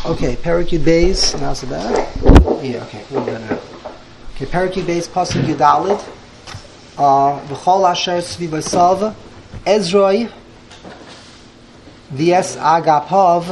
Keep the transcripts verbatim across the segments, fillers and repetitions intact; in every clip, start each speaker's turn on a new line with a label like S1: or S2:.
S1: Okay, Parakid Beis. Now's the bad. Yeah, okay, we'll get it. Okay, Parakid Beis, Pasuk Yudalid. V'chol asher sviv esav, Ezroi, v'es agapav,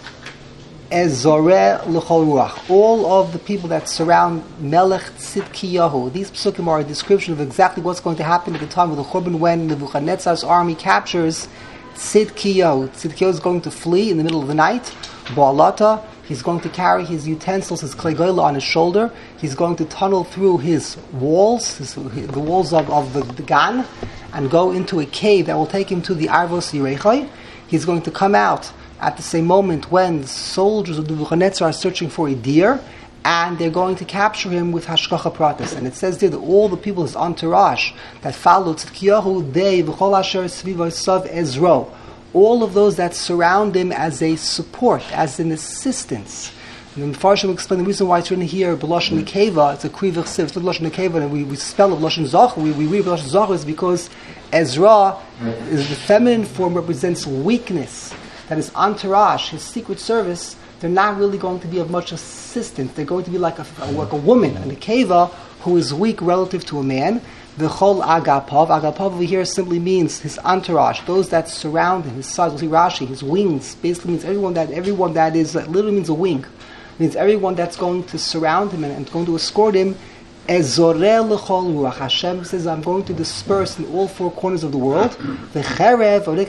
S1: ezoreh l'chol ruach. All of the people that surround Melech Tzidkiyahu. These psukim are a description of exactly what's going to happen at the time of the Churban when Nebuchadnezzar's army captures Tzidkiyahu. Tzidkiyahu is going to flee in the middle of the night. Ba'alata, he's going to carry his utensils, his klegoila on his shoulder. He's going to tunnel through his walls, his, the walls of, of the, the Gan, and go into a cave that will take him to the Arvos Yirechai. He's going to come out at the same moment when the soldiers of Nebuchadnezzar are searching for a deer, and they're going to capture him with Hashgacha Pratis. And it says there that all the people, his entourage, that followed Tzidkiyahu, they, v'chol asher sviv esav ezro, all of those that surround him as a support, as an assistance. And the Farshim explain the reason why it's written here, B'lashon Nekeva, it's a Krivach Siv, it's not B'lashon Nekeva, and we, we spell it B'lashon Zachar, we, we read B'lashon Zachar is because Ezra, is the feminine form, represents weakness. That his entourage, his secret service, they're not really going to be of much assistance. They're going to be like a, like a woman, a Nekeva, who is weak relative to a man. The chol agapav, agapav over here simply means his entourage, those that surround him, his sides. We'll see Rashi, his wings, basically means everyone that everyone that is, that literally means a wing. It means everyone that's going to surround him and, and going to escort him. Ezoreh l'chol ruach. Hashem says, I'm going to disperse in all four corners of the world. V'cherev olik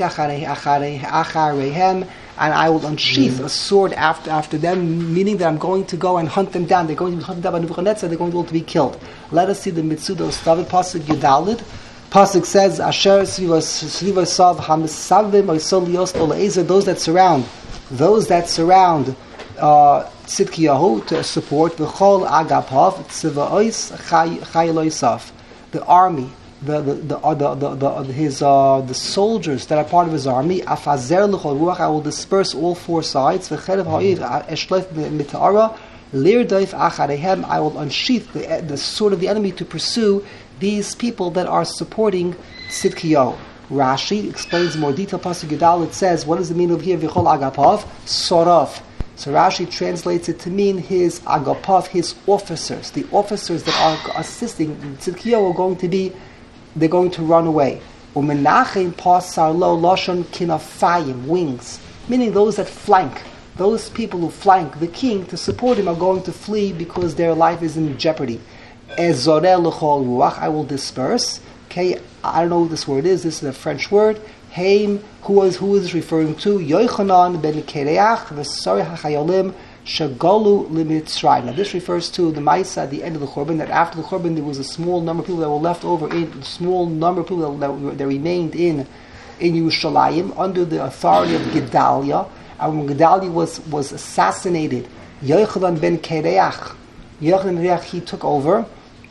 S1: achareihem, and I will unsheath a sword after after them, meaning that I'm going to go and hunt them down. They're going to be hunted down by Nebuchadnezzar. They're going to, to be killed. Let us see the Mitzuda Stavit Pasuk Yudalid. Pasuk says, Asher sviv esav hamisavim oisol lios olaezer. Those that surround, those that surround uh, Tzidkiyahu to support the chol agapav tziva'os chayeloisaf, the army. The the the, uh, the, the, the his uh, the soldiers that are part of his army. Afazer l'chol ruach, I will disperse all four sides. V'cherev ha'ir eshlef mitara lirdoif achareihem, I will unsheath the, the sword of the enemy to pursue these people that are supporting Tzidkiyahu. Rashi explains more detail. Pasuk Yudal, it says, what does it mean over here? V'chol agapav sorav. So Rashi translates it to mean his agapav, his officers, the officers that are assisting Tzidkiyahu are going to be. They're going to run away. Umenachem pasar lo lashon kinafayim, wings, meaning those that flank, those people who flank the king to support him are going to flee because their life is in jeopardy. Ezoreh l'chol ruach, I will disperse. Okay, I don't know what this word is. This is a French word. Haim, who is who is this referring to? Yochanan ben Kereach v'sarei hachayolim Shagalu limitzrayim. Now this refers to the Maisa at the end of the Churban, that after the Churban there was a small number of people that were left over, in, a small number of people that, that, that remained in in Yerushalayim under the authority of Gedaliah. And when Gedaliah was, was assassinated, Yochanan ben Kereach, Yochanan ben Kereach, he took over,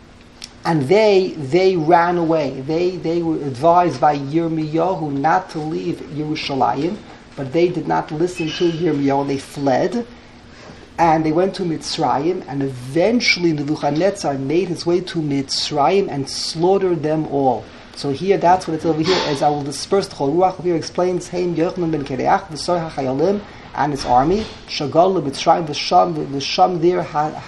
S1: and they they ran away. They they were advised by Yirmiyahu not to leave Yerushalayim, but they did not listen to Yirmiyahu, and they fled. And they went to Mitzrayim, and eventually Nebuchadnezzar made his way to Mitzrayim and slaughtered them all. So here, that's what it's over here, as I will disperse the Chol Ruach. Here explains, Haim Yochanan ben Kereach, V'sar HaChayolim, and his army, Shagal Mitzrayim, V'sham, V'sham Dir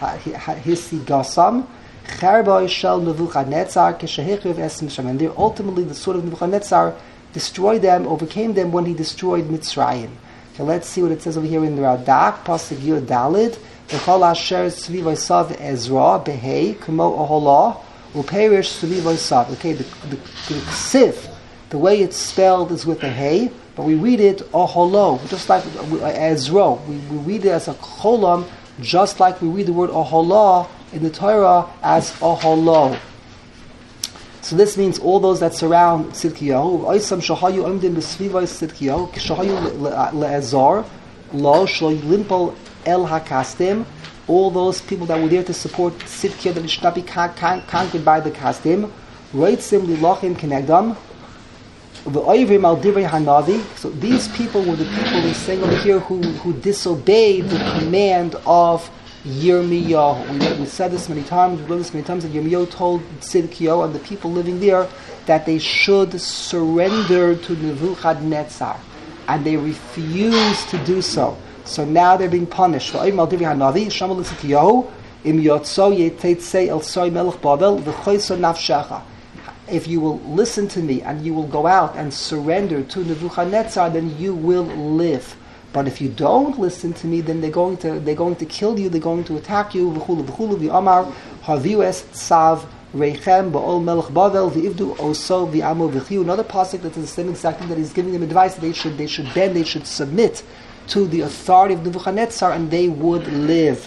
S1: Hisigasam, Cherba Shel Nebuchadnezzar, Keshehichiv Es Mitzrayim. And there, ultimately, the sword of Nebuchadnezzar destroyed them, overcame them when he destroyed Mitzrayim. So let's see what it says over here in the Radak, Pasuk Yud Dalid. V'chol asher sviv esav Ezra behei k'mo oholah u'perish sviv esav. Okay, the the, the ksiv, the way it's spelled is with a hey, but we read it oholo, just like Ezra. We, we read it as a cholam, just like we read the word oholah in the Torah as oholo. So this means all those that surround Tzidkiyahu. Oisam shahayu omdim b'svivay Tzidkiyahu shahayu le'ezar lo shlo limpol el hakastim. All those people that were there to support Tzidkiyahu that should not be conquered by the kastim. Reitzim lilachim kenegdam v'oivrim al divrei hanavi. So these people were the people they saying over here who who disobeyed the command of Yirmiyahu. We, we said this many times, we learned this many times, that Yirmiyahu told Tzidkiyahu and the people living there that they should surrender to Nebuchadnezzar, and they refused to do so. So now they're being punished. If you will listen to me and you will go out and surrender to Nebuchadnezzar, then you will live. But if you don't listen to me, then they're going to they're going to kill you. They're going to attack you. Another pasuk that is the same exact thing, that he's giving them advice that they should they should bend, they should submit to the authority of Nebuchadnezzar, and they would live.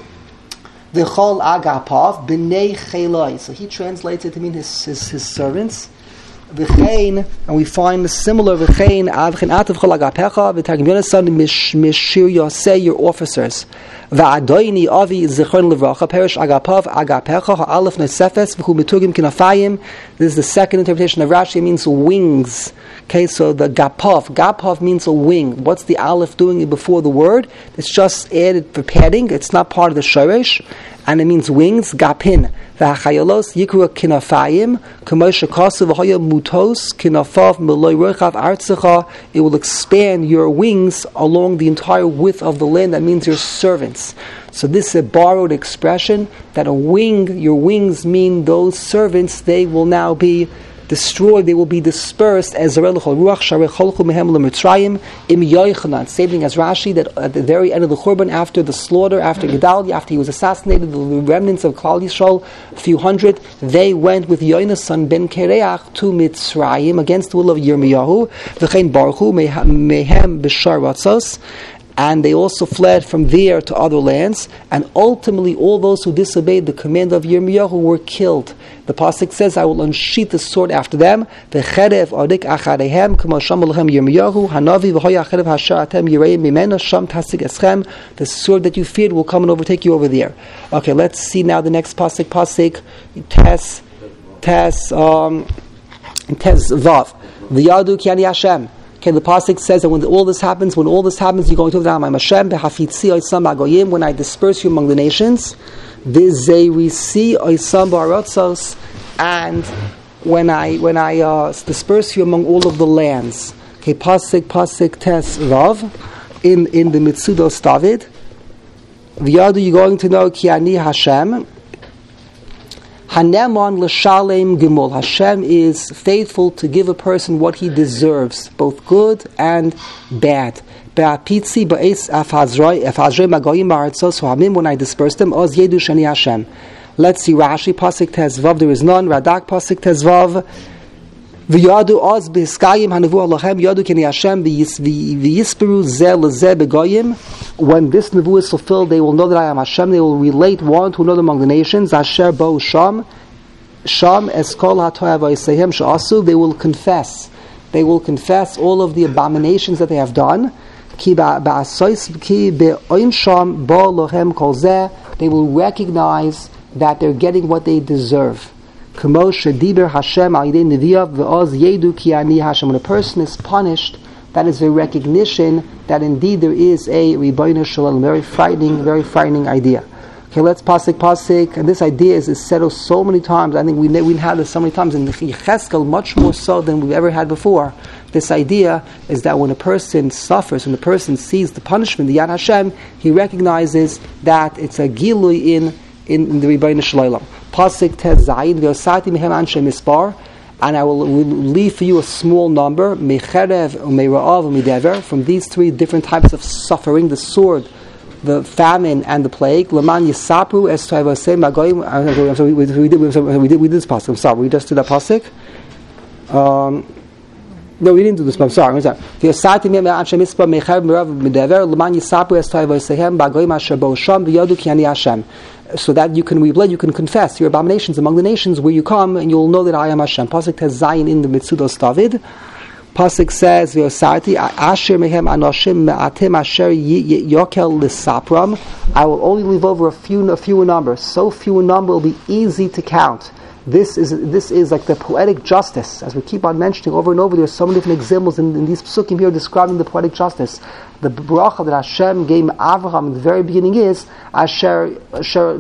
S1: V'chol agapav b'nei chelai. So he translates it to mean his his, his servants. V'chein, and we find the similar v'chein avchen atav chol agapecha v'targim yonasan mishir yosei, your officers. V'adoini avi zichron levracha perish agapav agapecha ha'alef nesefes v'hu mitugim kinafayim. This is the second interpretation of Rashi. It means wings. Okay, so the gapav, gapav means a wing. What's the aleph doing before the word? It's just added for padding. It's not part of the shoresh, and it means wings. Gapin, v'hachayolos yikru kinafayim, k'moshe kasu v'haya mutos kinafav meloy rochav artzecha. It will expand your wings along the entire width of the land. That means your servants. So this is a borrowed expression that a wing, your wings mean those servants. They will now be destroyed, they will be dispersed as Zarel Ruach Sharei Cholchu Mehem LeMitzrayim Im Yochanan, stating as Rashi that at the very end of the Churban, after the slaughter, after Gedalia, after he was assassinated, the remnants of Klal Yisrael, a few hundred, they went with Yonasan ben Kereach to Mitzrayim against the will of Yirmiyahu, V'chein Baruchu Mehem B'Shar Ratzos, and they also fled from there to other lands, and ultimately all those who disobeyed the command of Yirmiyahu were killed. The pasuk says, "I will unsheath the sword after them." The cherev adik acharehem k'mo shamal lechem Yirmiyahu hanavi v'hoya cherev hasher atem yireim mimena sham tasik eschem. The sword that you feared will come and overtake you over there. Okay, let's see now the next pasuk. Pasuk tes tes um tes vav v'yadu ki ani Hashem. Okay, the pasuk says that when all this happens, when all this happens, you're going to the I'm Hashem behafitzi oisam agoyim, when I disperse you among the nations, v'zeirisi oisam ba'arotzos, and when I when I uh, disperse you among all of the lands. Okay, pasuk pasuk tes vav in in the Mitzudos David. V'yadu, you're going to know ki ani Hashem. Hanemon l'shalem gimul. Hashem is faithful to give a person what he deserves, both good and bad. Be'apitzi ba'es afazroi afazroi magoyim ba'artzos hamim, when I disperse them, oz yedu shani Hashem. Let's see Rashi, pasuk tezvav, there is none. Radak, pasuk tezvav, v'yadu oz b'hiskayim hanavu alachem yadu keni Hashem v'yisperu zeh lezeh begoyim. When this nevuah is fulfilled, they will know that I am Hashem. They will relate one to another among the nations. Asher bo sham, sham eskol hatoyav v'yisehem she'asu. They will confess. They will confess all of the abominations that they have done. Ki ba'asois ki be'oinsham bo lohem kol zeh. They will recognize that they're getting what they deserve. K'mo shediber Hashem al yidei neviyav v'oz yedu ki ani Hashem. When a person is punished, that is a recognition that indeed there is a Ribono Shel Olam, very frightening, very frightening idea. Okay, let's pasuk pasuk, and this idea is, is said so many times. I think we we've had this so many times in Yecheskel, much more so than we've ever had before. This idea is that when a person suffers, when a person sees the punishment, the Yad Hashem, he recognizes that it's a gilui in in, in the Ribono Shel Olam. Pasuk Tes Zayin v'osati mehem anshe mispar. And I will leave for you a small number, mecherev, umeira'av, umidever, from these three different types of suffering: the sword, the famine, and the plague. Laman yisapru es toivosem magoyim. I'm sorry, we, we, did, we, we did we did this pasuk. I'm sorry, we just did that pasuk. Um, no, we didn't do this. I'm sorry. I'm sorry. The asati me anshe mispar mecherev meirav umidever. Laman yisapru es toivosem magoyim asher bo sham v'yadu ki ani Hashem. So that you can rebled, you can confess your abominations among the nations where you come, and you'll know that I am Hashem. Pasuk has Zayin in the Mitzudos David. Pasuk says, "V'osarti asher mehem anoshim me'atim asher yokel l'sapram." I will only leave over a few, a few numbers. So few in number will be easy to count. This is this is like the poetic justice, as we keep on mentioning over and over. There are so many different examples in, in these psukim here describing the poetic justice. The bracha that Hashem gave Avraham in the very beginning is Asher Asher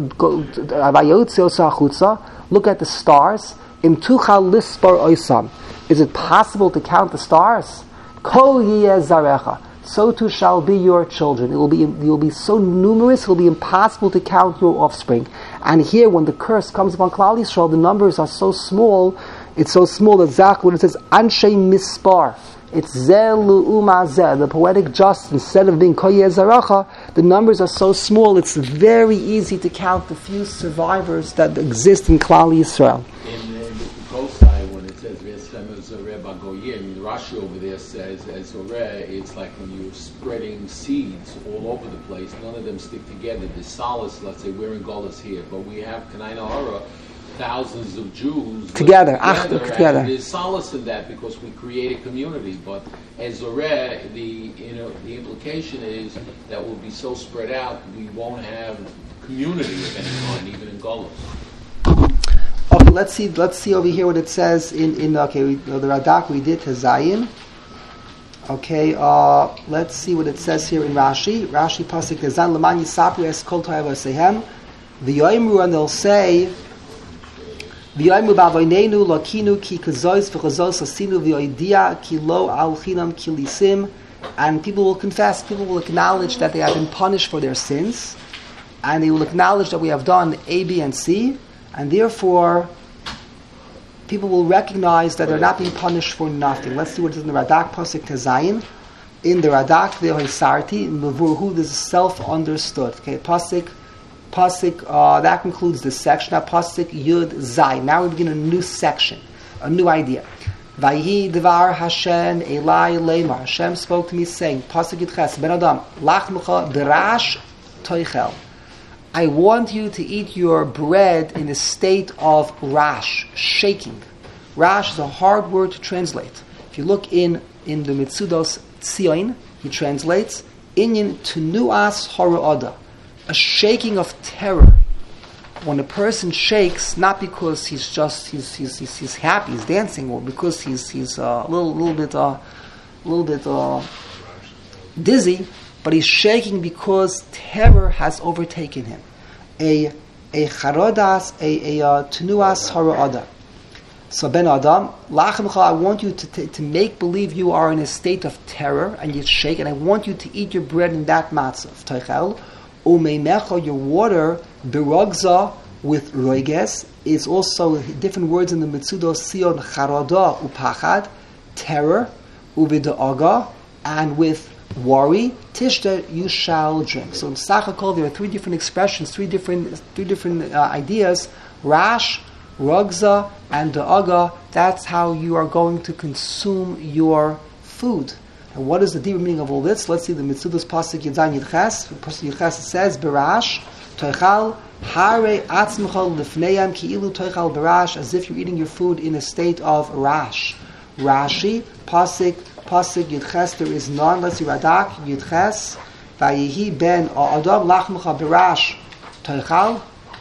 S1: look at the stars. Im tuchal lispar oisam. Is it possible to count the stars? Kol yeh zarecha. so too shall be your children. It will be, you will be so numerous, it will be impossible to count your offspring. And here, when the curse comes upon Klal Yisrael, the numbers are so small, it's so small that Zach, when it says, Anshe Mispar, it's Zelu Umazeh, the poetic justice, instead of being Koye Zaracha, the numbers are so small, it's very easy to count the few survivors that exist in Klal Yisrael.
S2: In the Kosai, when it says V'esem Zoreh Bagoyim, Rashi over there says, as Zoreh, it's like when you're spreading seeds all over the place, none of them stick together. The solace, let's say we're in Golas here, but we have Kanai Nahara, thousands of Jews
S1: together,
S2: together,
S1: together.
S2: And there's solace in that because we create a community. But as Zoreh, the you know the implication is that we'll be so spread out we won't have community of any kind, even in Golas.
S1: Okay, let's see. Let's see over here what it says in in okay we, the Radak we did Hazayin. Okay, uh, let's see what it says here in Rashi. Rashi pasuk Hazan Laman Yisapru Es Kol To'eva Sehem V'Yoimru, and they'll say V'Yoimru B'Avoneinu Lokinu Ki Kazois V'Chazos Asinu V'Yoidia Ki Lo Al Chinam Kilisim, and people will confess, people will acknowledge that they have been punished for their sins, and they will acknowledge that we have done A, B, and C. And therefore, people will recognize that they're not being punished for nothing. Let's see what it is in the Radak Pasuk Tezayin. In the Radak, Ve'Hoisarti, in Mevurhu, this is self-understood. Okay, Pasuk, Pasuk, uh, that concludes this section. Now, Pasuk Yud Zayin. Now we begin a new section, a new idea. Vayhi Devar Hashem Elai Leimar. Hashem spoke to me saying, Pasuk Yitches, Ben Adam, Lachmucha Berash Toichel. I want you to eat your bread in a state of rash, shaking. Rash is a hard word to translate. If you look in, in the Mitzudos Tzion, he translates, Inyan Tunuas Horo'oda, a shaking of terror. When a person shakes, not because he's just he's he's he's, he's happy, he's dancing, or because he's he's uh, a little little bit uh, a little bit uh, dizzy, but he's shaking because terror has overtaken him. A a charodas, a a uh, tenuas haroada. So Ben Adam, lachemcha, I want you to t- to make believe you are in a state of terror and you shake, and I want you to eat your bread in that matzav. Teichel umeimecha, your water berogza with roiges is also different words in the Mitzudos Sion, charada upachad, terror, uvidaaga, and with worry, tishta, you shall drink. So in Sachakol, there are three different expressions, three different three different uh, ideas: rash, rugza, and da'aga. That's how you are going to consume your food. And what is the deeper meaning of all this? Let's see the Mitzudos Pasuk Yidzayin Yidches. Pasuk Yidches says, Berash, toichal, hare atzmcha lifneyam ki'ilu toichal berash, as if you're eating your food in a state of rash. Rashi, Pasuk, Pasuk Yidches, there is none. Let's see, Radak, Yidches, Vayihi ben Adam lachmcha berash toichal.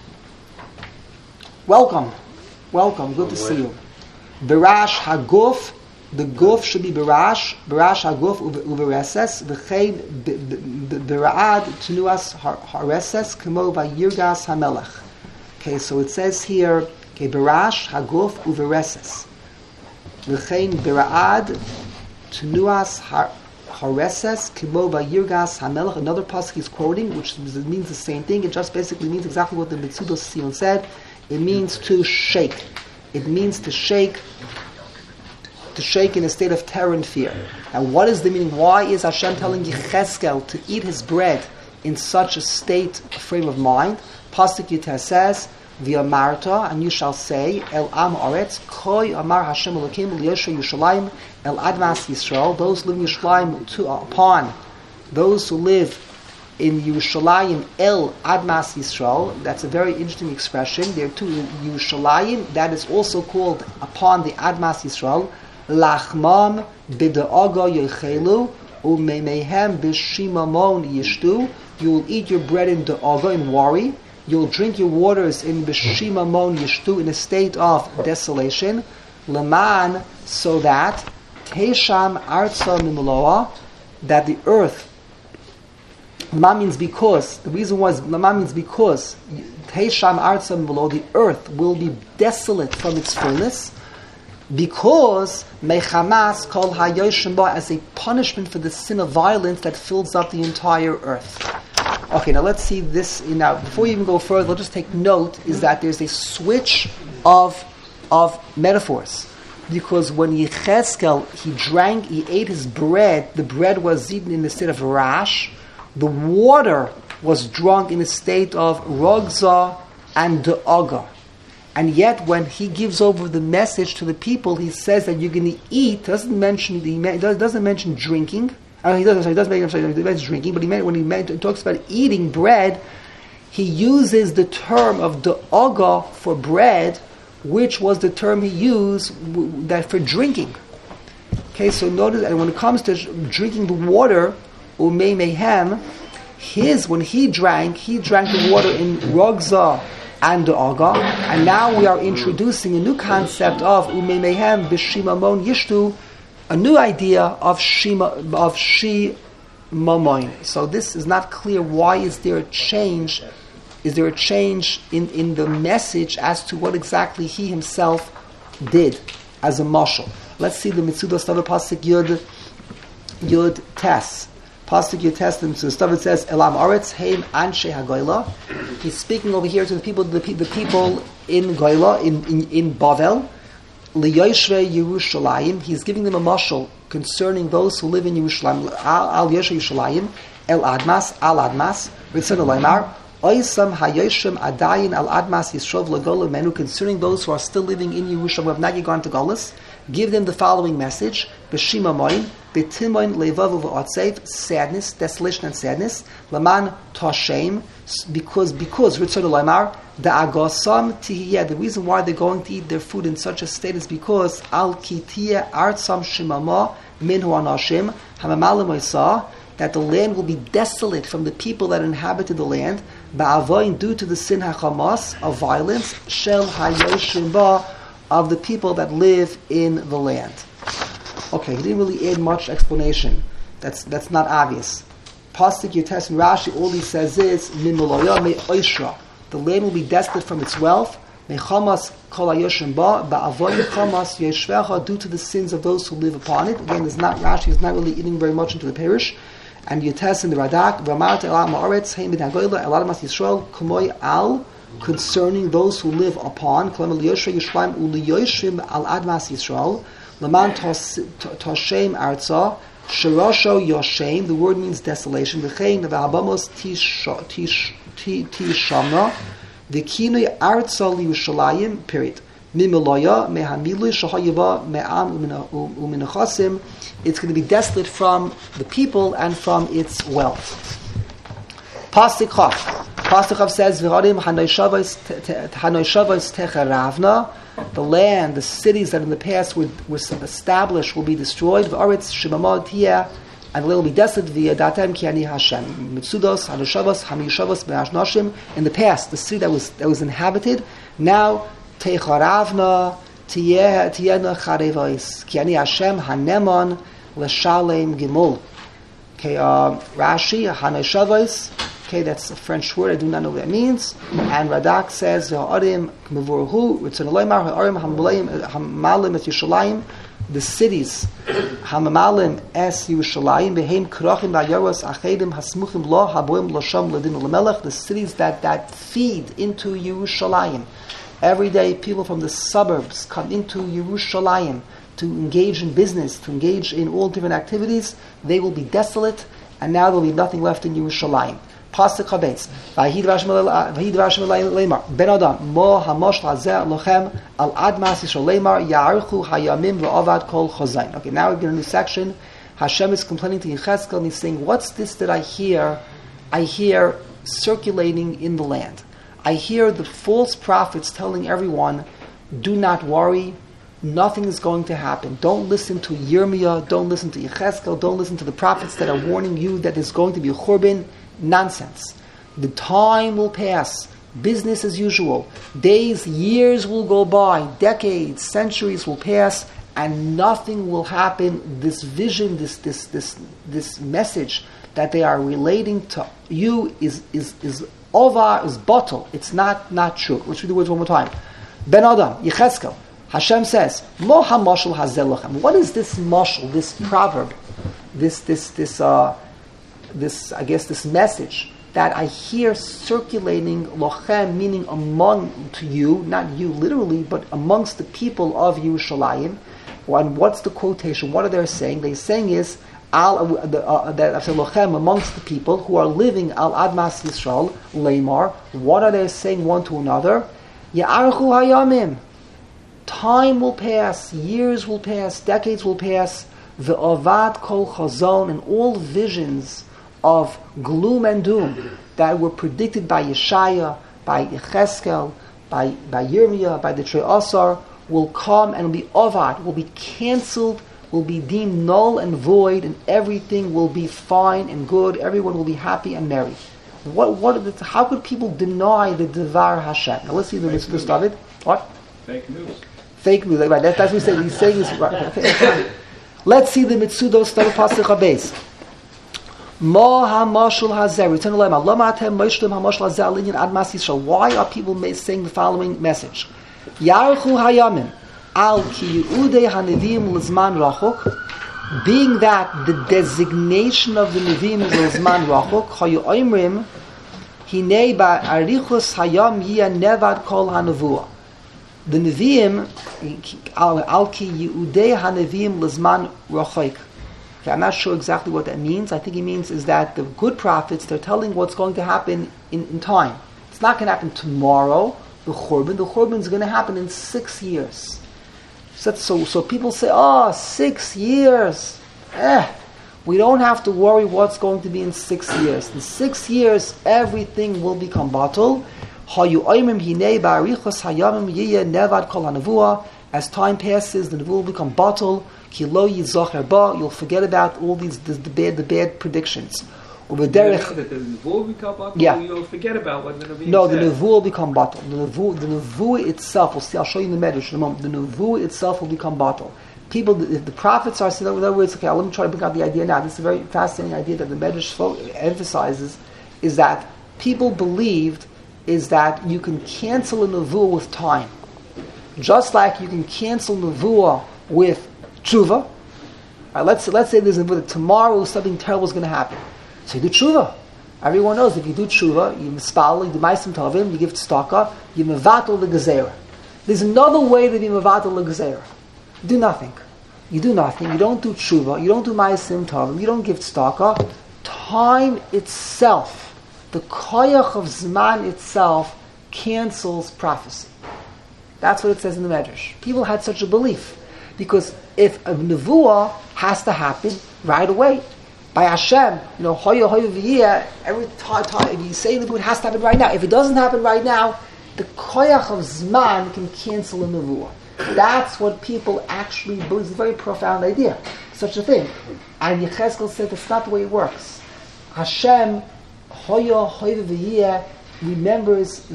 S1: Welcome, welcome, good to see you. Berash haguf, the guf should be berash, berash haguf uvereses, v'chein beraad tenuas hareses, kemo vayirgas hamelech. Okay, so it says here, okay, berash haguf uvereses, v'chein beraad tenuas hareses, kemo vayirgas hamelech. Another pasuk he's quoting, which means the same thing. It just basically means exactly what the Mitzudos Sion said. It means to shake. It means to shake, to shake in a state of terror and fear. And what is the meaning? Why is Hashem telling Yecheskel to eat his bread in such a state, frame of mind? Pasuk Yiteh says, V'amarta, and you shall say, El Am Aretz, Koi Amar Hashem Elokim L'Yosher Yushalayim El Admas Yisrael, those who live in Yerushalayim to, upon those who live in Yerushalayim El Admas Yisrael. That's a very interesting expression. There are two Yerushalayim that is also called upon the Admas Yisrael. Lachmam b'da'aga yechelu u'meimehem b'shimamon yishtu. You will eat your bread in da'aga, in worry. You will drink your waters in b'shimamon yishtu, in a state of desolation. Leman, so that teisham arza mimloa, that the earth. Lama means because. The reason was Lama means because Teisham Artzam below, the earth will be desolate from its fullness. because mechamas kol hayoshim ba, as a punishment for the sin of violence that fills up the entire earth. Okay, now let's see this. Now, before we even go further, let's just take note is that there's a switch of of metaphors. Because when Yechezkel, he drank, he ate his bread, the bread was eaten in the state of rash, the water was drunk in a state of rogza and de'aga. And yet, when he gives over the message to the people, he says that you're going to eat. Doesn't mention he doesn't mention drinking. Uh, he doesn't. Sorry, he doesn't mention, sorry, he mentions drinking, but he meant, when he meant, he talks about eating bread, he uses the term of de'aga for bread, which was the term he used w- that for drinking. Okay, so notice that when it comes to sh- drinking the water, umei mehem, his when he drank, he drank the water in rogza and de'aga, and now we are introducing a new concept of umei mehem b'shimamon yishtu, a new idea of shima of shi mamon. So this is not clear. Why is there a change? Is there a change in, in the message as to what exactly he himself did as a mashal? Let's see the Mitzuda Stava Pasuk Yud Yud Tes. Pasuk Yud Tes, the Mitzuda Stava says, Elam Aretz Heim Anshe HaGoyla. He's speaking over here to the people the, the people in Goyla, in, in, in Bavel. Liyoshre Yerushalayim. He's giving them a mashal concerning those who live in Yerushalayim. Al Yoshre Yerushalayim. El Admas, Al Admas. Ritzon Elaymar. Oisam hayoshim adayin al admas yisrov lagola menu, concerning those who are still living in Yerushalayim who have not yet gone to Golis, give them the following message: b'shima moin, b'timoin levavu v'otzev, sadness, desolation and sadness, laman toshem, because because ritzon olaymar da'agosam tihiyeh. The reason why they're going to eat their food in such a state is because al kitiyeh artsam shimama minhu anashim hamamalim oisah, that the land will be desolate from the people that inhabited the land, ba'avoin, due to the sin hachamas, of violence, shel hayoshim ba, of the people that live in the land. Okay, he didn't really add much explanation. That's that's not obvious. Pasuk Yotes and Rashi, all he says is, min moloya me oishra, the land will be desolate from its wealth, me chamas kol hayoshim ba, ba'avoin chamas yeshvecha, due to the sins of those who live upon it. Again, there's not, Rashi is not really eating very much into the parish. And Yotes in the Radak, V'amart elam ha'aretz heim b'dagoyla elam as Yisrael kumoy al, concerning those who live upon, K'lam liyoshre Yishmaim u'liyoshrim al admas Yisrael, Laman toshem arza, Shirosho yoshem, the word means desolation, V'chein v'habamos tishamna, V'kinoi arza liyushalayim, period. Mimiloya, mehamilu, shahayiva, me'am u'minachasim. It's going to be desolate from the people and from its wealth. Pasuk Chav. Pasuk Chav says, V'hadim hanoishavos techaravna. The land, the cities that in the past were, were established will be destroyed. V'aretz shemamad tiyah, and the land will be desolate. V'yadatem ki ani Hashem. Mitzudos, hanoishavos, hamishavos, be'ashnashim. In the past, the city that was that was inhabited, now techaravna tiyeh tiyena charevos. Ki ani Hashem hanemon l'shalem gimul. Okay, uh, Rashi, hanoishavos. Okay, that's a French word. I do not know what that means. And Radak says, "Ha'arim mevorhu ritzon loymar ha'arim hamalim hamalim es Yerushalayim." The cities hamalim es Yerushalayim behem krachim ba'yaros achedim hasmuchim lo haboim losham ledin lemelech. The cities that that feed into Yerushalayim. Every day, people from the suburbs come into Yerushalayim to engage in business, to engage in all different activities. They will be desolate, and now there will be nothing left in Yerushalayim. Pasuk Chabetz. V'hid v'ashim leimar. Ben Adam, mo hamosh lazeh lochem al admas yishol leimar ya'archu hayamim v'ovad kol chozain. Okay, now we're in a new section. Hashem is complaining to Yechezkel and he's saying, what's this that I hear? I hear circulating in the land. I hear the false prophets telling everyone, do not worry, nothing is going to happen. Don't listen to Yirmiyah, don't listen to Yechezkel, don't listen to the prophets that are warning you that there's going to be a churban. Nonsense. The time will pass. Business as usual. Days, years will go by. Decades, centuries will pass, and nothing will happen. This vision, this this this this message that they are relating to you is is is over, is bottle. It's not not true. Let's read the words one more time. Ben Adam, Yechezkel, Hashem says, Mo ha-mashal hazel lachem. What is this mashal, this proverb, this, this, this, uh, this, I guess, this message that I hear circulating lochem, meaning among to you, not you literally, but amongst the people of Yerushalayim? And what's the quotation? What are they saying? They're saying is, Al, the, uh, that after lochem, amongst the people who are living al admas Yisrael, leimar. What are they saying one to another? Ya'archu hayamim. Time will pass, years will pass, decades will pass. The avad kol chazon, and all visions of gloom and doom that were predicted by Yeshaya, by Yecheskel, by by Yirmiyah, by the Trei Asar, will come and will be avad, will be cancelled, will be deemed null and void, and everything will be fine and good. Everyone will be happy and merry. What? What? How could people deny the Devar Hashem? Now let's see the Mitzvah David. What?
S3: Fake news.
S1: Fake news. Right. That, that's what he's saying. He's saying is right. Okay. Let's see the Mitzvah David Pasuk Habez. Mo ha-mashul hazer. Return to Lema. Lama atem moishlim ha-mashul hazer linyan ad mas Yisrael. Why are people saying the following message? Yarchu hayamim. Al ki Yehudei hanevim l'zman rachok, being that the designation of the Nevi'im is l'zman rachok, chayu oimrim, hinei ba'arichus hayam yiyah nevad kol hanavua. The Nevi'im, al ki Yehudei hanevim l'zman rachok. Okay, I'm not sure exactly what that means. I think it means is that the good prophets, they're telling what's going to happen in, in time. It's not going to happen tomorrow, the Churban. The Churban is going to happen in six years. So, so, so people say, oh, six years. Eh, we don't have to worry what's going to be in six years. In six years, everything will become batul. As time passes, the nevuah will become batul. You'll forget about all these the, the bad the bad predictions.
S3: That the nevuah will become batul,
S1: yeah.
S3: You'll forget about what the nevuah
S1: No,
S3: said.
S1: the nevuah will become batul. The nevuah, the nevuah itself, we'll see, I'll show you in the Medrash in a moment, the nevuah itself will become batul. People, the, the prophets are, in other words, okay, let me try to bring out the idea now. This is a very fascinating idea that the Medrash emphasizes, is that people believed is that you can cancel a nevuah with time. Just like you can cancel nevuah with tshuva. Right, let's, let's say there's a nevuah that tomorrow something terrible is going to happen. So you do tshuva. Everyone knows if you do tshuva, you mispal, you do ma'asim tovim, you give tzedakah, you mevatel the gezerah. There's another way to be mevatel the gezerah. You do nothing. You do nothing. You don't do tshuva. You don't do ma'asim tovim. You don't give tzedakah. Time itself, the koyach of zman itself, cancels prophecy. That's what it says in the Medrash. People had such a belief because if a nevuah has to happen right away. By Hashem, you know, hoya hoya v'yiyah, every time, time, if you say the nevuah, it has to happen right now. If it doesn't happen right now, the koyach of zman can cancel a nevuah. That's what people actually believe. It's a very profound idea, such a thing. And Yecheskel said that's not the way it works. Hashem, hoya hoya v'yiyah, remembers,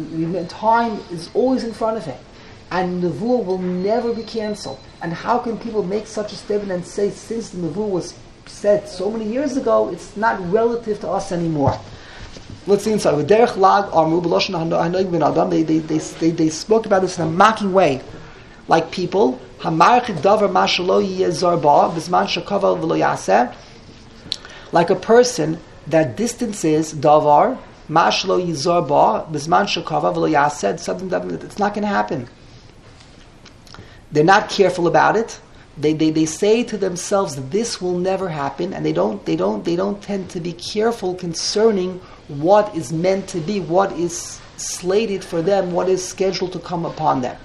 S1: time is always in front of him. And nevuah will never be canceled. And how can people make such a statement and say, since the nevuah was said so many years ago, it's not relative to us anymore? Let's see inside. With derech lag amru b'loshen hanoig ben adam, they they they they spoke about this in a mocking way, like people hamarchik davar mashalo yezar ba b'zman shekava v'lo yaseh, like a person that distances davar mashalo yezar ba b'zman shekava v'lo yaseh, something that it's not going to happen. They're not careful about it. They, they they say to themselves that this will never happen, and they don't they don't they don't tend to be careful concerning what is meant to be, what is slated for them, what is scheduled to come upon them.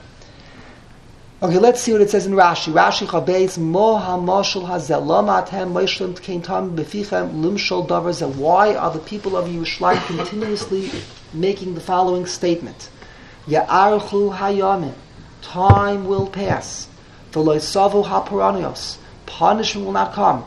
S1: Okay, let's see what it says in Rashi. Rashi chabeis mo ha-mashul hazel lama atem moishlim tkein befichem limshol davar zel. Why are the people of Yerushalayim continuously making the following statement? Ya'archu hayamim. Time will pass. Punishment will not come.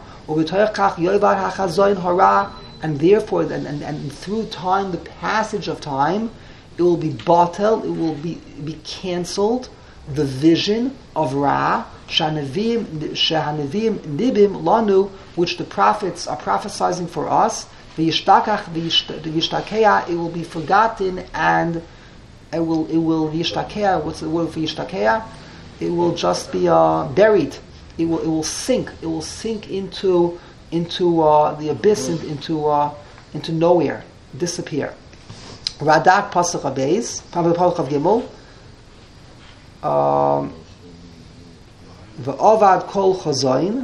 S1: And therefore, and, and, and through time, the passage of time, it will be batel, it will be, be cancelled, the vision of Ra, Shahanavim Nibim Lanu, which the prophets are prophesying for us, it will be forgotten and it will, it will, what's the word for yishtakeah? it will just be uh, buried. It will it will sink. It will sink into into uh, the abyss, in, into uh, into nowhere, disappear. Radak pasuk habeis, pasuk gimel. V'ovad kol chazayin.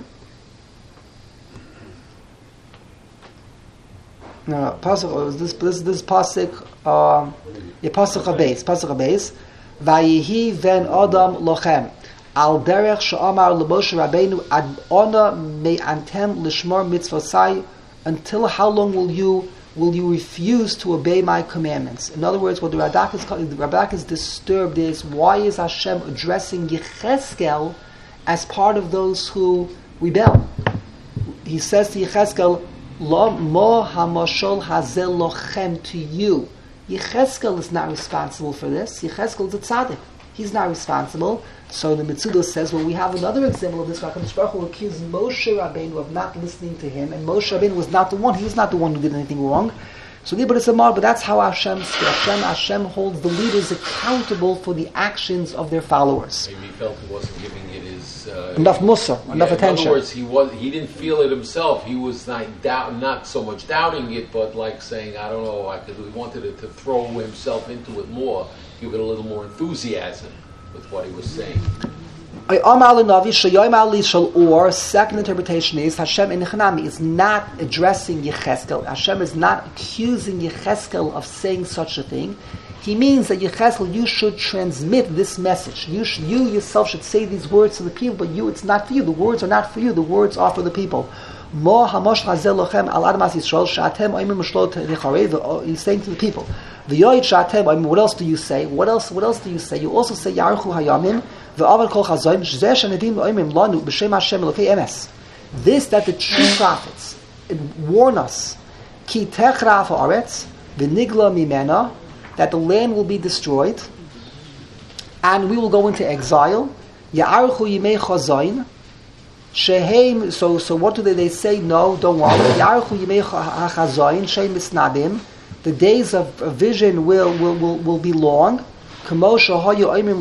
S1: No, no, pasuk. This this this pasuk. Um, yeah, pasuk habeis, pasuk habeis. Vayihi ven adam lochem. Al derech she'amar l'Moshe Rabbeinu ad ona me'antem l'shmor mitzvosai. Until how long will you will you refuse to obey my commandments? In other words, what the Radak is the Radak is disturbed is, why is Hashem addressing Yecheskel as part of those who rebel? He says to Yecheskel, Lo mo hamashol hazel lochem, to you. Yecheskel is not responsible for this. Yecheskel is a tzaddik. He's not responsible. So the Mitzudos says, well, we have another example of this. HaKadosh Baruch Hu accused Moshe Rabbeinu of not listening to him, and Moshe Rabbeinu was not the one. He was not the one who did anything wrong. So but it's a mar, but that's how Hashem Hashem Hashem holds the leaders accountable for the actions of their followers.
S2: Maybe he felt he wasn't giving it his uh,
S1: enough mussar,
S2: yeah,
S1: enough attention.
S2: In other words, he was he didn't feel it himself. He was not doubt, not so much doubting it, but like saying, I don't know, I could, he wanted it to throw himself into it more, give it a little more enthusiasm with what he was saying.
S1: Or second interpretation is, Hashem in Nechanami is not addressing Yecheskel. Hashem is not accusing Yecheskel of saying such a thing. He means that Yecheskel, you should transmit this message. You sh- you yourself should say these words to the people, but you, it's not for you. The words are not for you. The words are for the people. He's saying to the people, what else do you say? What else? What else do you say? You also say Yarchu Hayamim. This that the true prophets warn us, Ki techraf haaretz v'nigla mimena, that the land will be destroyed, and we will go into exile. Ya'archu yimei chazayin sheheim. So, so what do they, they say? No, don't worry. Ya'archu yimei chazayin sheheim misnadim. The days of vision will will will, will be long. Similar to what we had a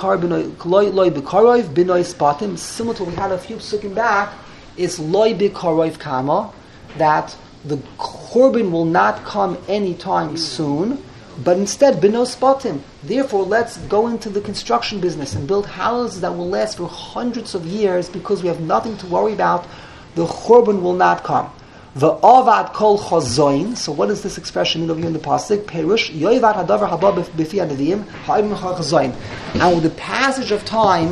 S1: few psukim back, is loy b'karov kama, that the korban will not come anytime soon, but instead binos batim. Therefore, let's go into the construction business and build houses that will last for hundreds of years, because we have nothing to worry about. The korban will not come. V'avad kol chazoin. So what does this expression mean over here in the pasuk? Perush yoivad hadavar haba b'fi hanavim ha'im chazoin. And with the passage of time,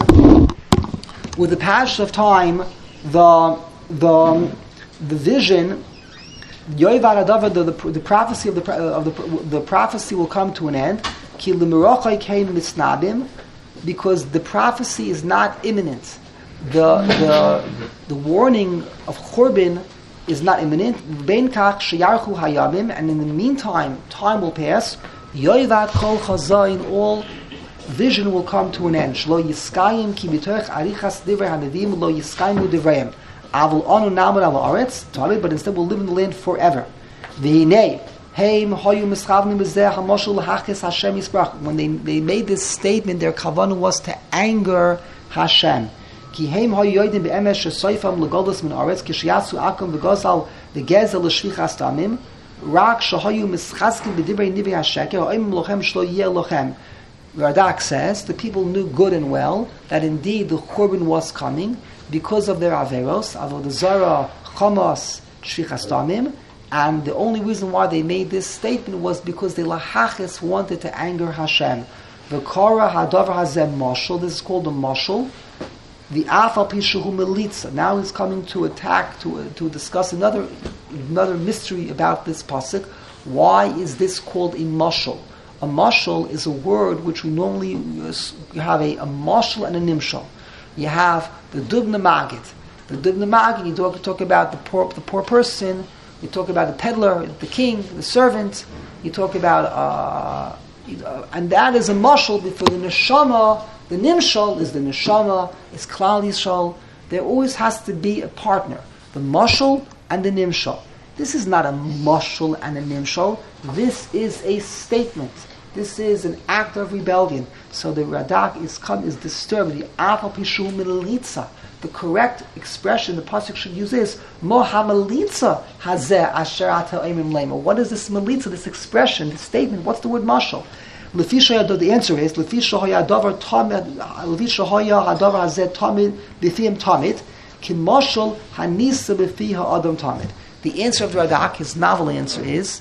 S1: with the passage of time, the the the vision, yoivad hadavar, the, the the prophecy of the of the the prophecy will come to an end. Ki l'mirachai kein misnabim, because the prophecy is not imminent. The the the warning of Churban is not imminent. Ben kach sheyarchu hayamim, and in the meantime, time will pass. Yoivad kol chazayin, all vision will come to an end. Shlo yiskayim ki b'toich arichas divrei hanavim lo yiskayimu divreim. Avul anu namun al aretz, but instead we'll live in the land forever. V'hinei heim hoyu mischavnim b'zeh hamoshul hachis Hashem yisbrach. When they they made this statement, their kavanah was to anger Hashem. Ki heim hoyu yoidim be'emes shesoifam legolos min aretz kishyasu akum v'gozal v'gezel l'shvichas tamim rak shehoyu mischaskim b'divrei nivei hasheker ha'im lochem shlo yeh lochem. Radak says the people knew good and well that indeed the korban was coming because of their averos, avodah zarah, chamos, shvichas tamim, and the only reason why they made this statement was because the lahachis wanted to anger Hashem. V'kara hadavar hazeh mashal. This is called a mashal. The afal pishahu melitza. Now he's coming to attack, to uh, to discuss another another mystery about this pasuk. Why is this called a mashal? A mashal is a word which we normally use. You have a, a mashal and a nimshal. You have the dubna magid. The dubna magid, you talk, talk about the poor the poor person. You talk about the peddler, the king, the servant. You talk about uh, and that is a mashal for the neshama. The nimshal is the neshama, is klal yisrael. There always has to be a partner, the mashal and the nimshal. This is not a mashal and a nimshal. This is a statement. This is an act of rebellion. So the Radak is come is disturbed. The Afal Pishu Militza. The correct expression the pasuk should use is Mo Hamelitza Hazeh Asher Ata Oimrim Lema. What is this melitza? This expression, this statement? What's the word mashal? The answer is Lefisha Hoya Davar Tamid Lefisha Hoya Hadavar Hazeh Tamid B'Fiyim Tamid Ki Mashal Hanisa B'Fiha Adam Tamid. The answer of the Radak, his novel answer is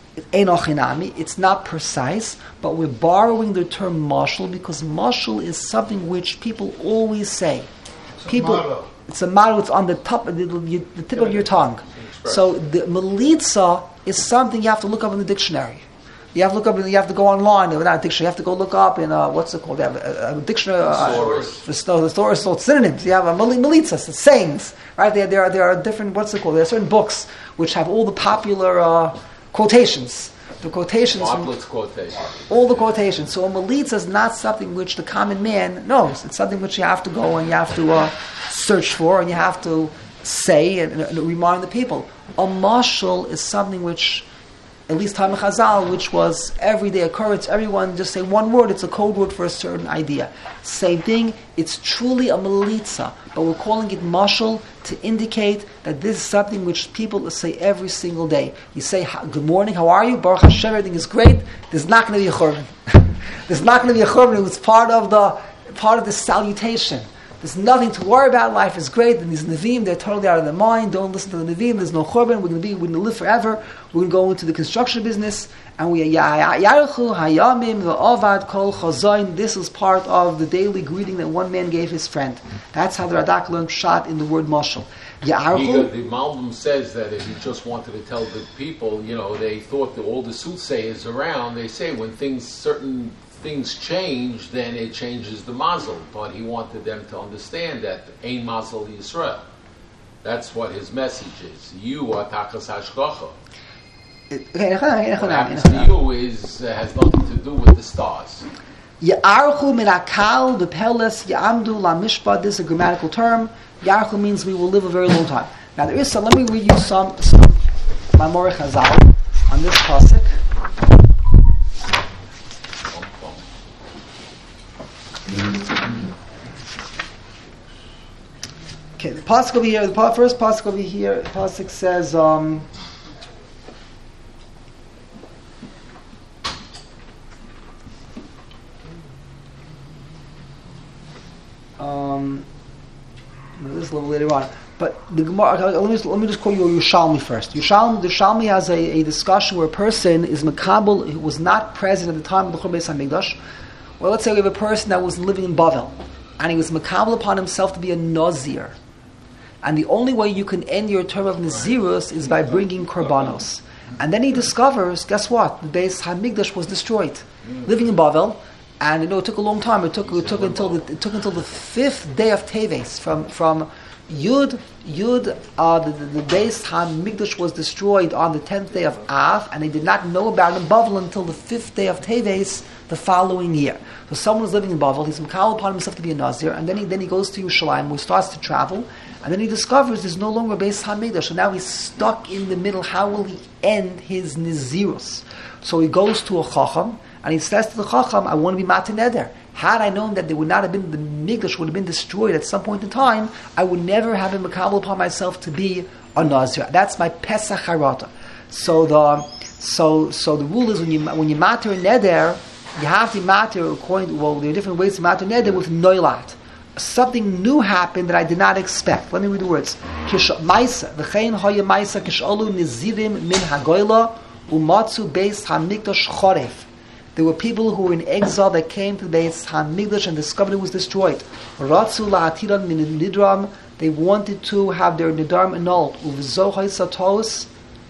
S1: it's not precise, but we're borrowing the term mashal because mashal is something which people always say.
S4: It's
S1: people,
S4: a motto.
S1: It's a motto. It's on the top, the, the tip of your tongue. So the melitza is something you have to look up in the dictionary. You have to look up. You have to go online. Not a dictionary. You have to go look up in uh, what's it called? They have a, a dictionary. Uh, the thesaurus, so synonyms. You have a melitza, sayings, right? There, there are there are different. What's it called? There are certain books which have all the popular uh, quotations. The quotations, from,
S2: quotation.
S1: all the quotations. So a melitza is not something which the common man knows. It's something which you have to go and you have to uh, search for and you have to say and, and remind the people. A mashal is something which, at least Talmud Chazal, which was everyday occurrence. Everyone just say one word. It's a code word for a certain idea. Same thing. It's truly a melitza, but we're calling it mashal to indicate that this is something which people say every single day. You say, "Good morning. How are you? Baruch Hashem. Everything is great." There's not going to be a churban. There's not going to be a churban. It was part of the part of the salutation. There's nothing to worry about. Life is great. And these Nevi'im, they're totally out of their mind. Don't listen to the Nevi'im. There's no churban. We're going to be, we're going to live forever. We're going to go into the construction business. And we Yaruchu Hayamim V'Avad Kol Chazayin. This is part of the daily greeting that one man gave his friend. That's how the Radak learned shot in the word mashal.
S2: Yaruchu. The Malbim says that if he just wanted to tell the people, you know, they thought that all the soothsayers around, they say when things certain things change, then it changes the mazel. But he wanted them to understand that Ein Mazel Yisrael. That's what his message is. You are Tachas Hashgacha. What happens to you is uh, has nothing to do with the stars.
S1: Ya'archu min akal v'peles ya'amdu la mishpat. This is a grammatical term. Ya'archu means we will live a very long time. Now there is some. Let me read you some some Mamor Chazal on this pasuk. Okay, the pasuk over here. The first pasuk over here. The pasuk says. Um, Um, this is a little later on, but the Gemara. Okay, let me just, let me just call you Yerushalmi first. Yerushalmi, the Yerushalmi has a, a discussion where a person is makabel who was not present at the time of the Churban Beis Hamikdash. Well, let's say we have a person that was living in Bavel, and he was makabel upon himself to be a nazir, and the only way you can end your term of nazirus is by bringing korbanos. And then he discovers, guess what? The Beis Hamikdash was destroyed. Living in Bavel. And you know, it took a long time. It took it took until the, it took until the fifth day of Teves from from Yud Yud. Uh, the, the, the Beis Hamikdash was destroyed on the tenth day of Av, and they did not know about it in Bavel until the fifth day of Teves the following year. So someone was living in Bavel. He's makal upon himself to be a nazir, and then he then he goes to Yerushalayim, where he starts to travel, and then he discovers there's no longer Beis Hamikdash. So now he's stuck in the middle. How will he end his nazirus? So he goes to a chacham. And he says to the Chacham, I want to be Matan Neder. Had I known that there would not have been, the Mikdash would have been destroyed at some point in time, I would never have been makabel upon myself to be a Nazir. That's my Pesach Harata. So the so so the rule is when you when you matter Neder, you have to matter according to, well, there are different ways to matter Neder with Noilat. Something new happened that I did not expect. Let me read the words. Kish Maisa, v'chein hoya Maisa kishalu nizirim min hagoyla umatzu beis hamikdash choref. There were people who were in exile that came to the Beis Hamikdash and discovered it was destroyed. Ratzu la'atiran min nidram. They wanted to have their nidarim annulled. Uvizohay satos.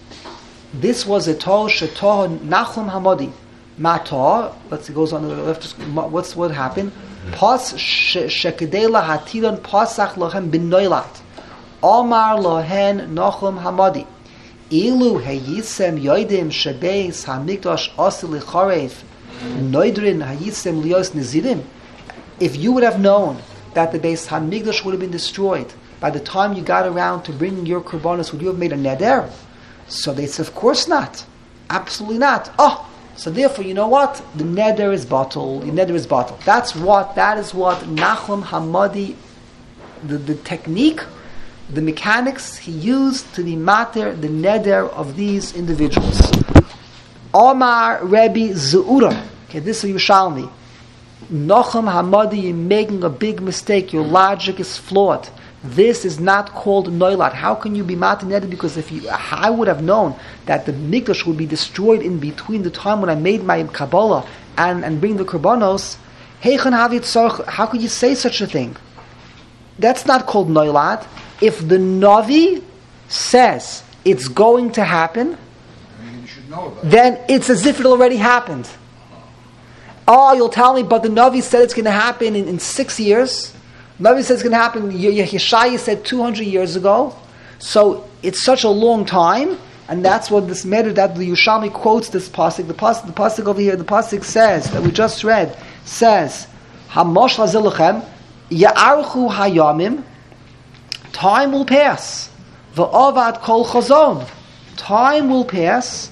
S1: This was a toh shetoh nachum hamodi. Matah. Let's see, it goes on to the left. What's what happened? Pas shekedela hatiran pasach lohem bin noilat. Omar lohen nachum hamodi. Ilu heyisem yoidim shebeis hamikdash osili chorev. Noidrin hayisem lios nizirim. If you would have known that the Beis Hamikdash would have been destroyed by the time you got around to bringing your korbanos, would you have made a neder? So they said, of course not, absolutely not. Oh, So therefore, you know what? The neder is bottled. The neder is bottled. That's what, that is what Nachum Hamadi, the, the technique, the mechanics he used to be mater the neder of these individuals. Omar Rebbe Zeura. Okay, this is Yerushalmi. Nachum Hamadi, you're making a big mistake. Your logic is flawed. This is not called noilat. How can you be mater neder? Because if you, I would have known that the mikdash would be destroyed in between the time when I made my Kabbalah and, and bring the korbanos. How could you say such a thing? That's not called noilat. If the Navi says it's going to happen,
S4: I mean, you should know about
S1: then it's as if it already happened. Oh, you'll tell me, but the Navi said it's going to happen in, in six years. Navi said it's going to happen, Yeshaya said two hundred years ago. So it's such a long time, and that's what this matter that the Yerushalmi quotes this pasuk. The pasuk, the pasuk over here, the pasuk says, that we just read, says, Hamosh lazilachem, ya'archu hayamim, time will pass. V'avad kol chazon. Time will pass,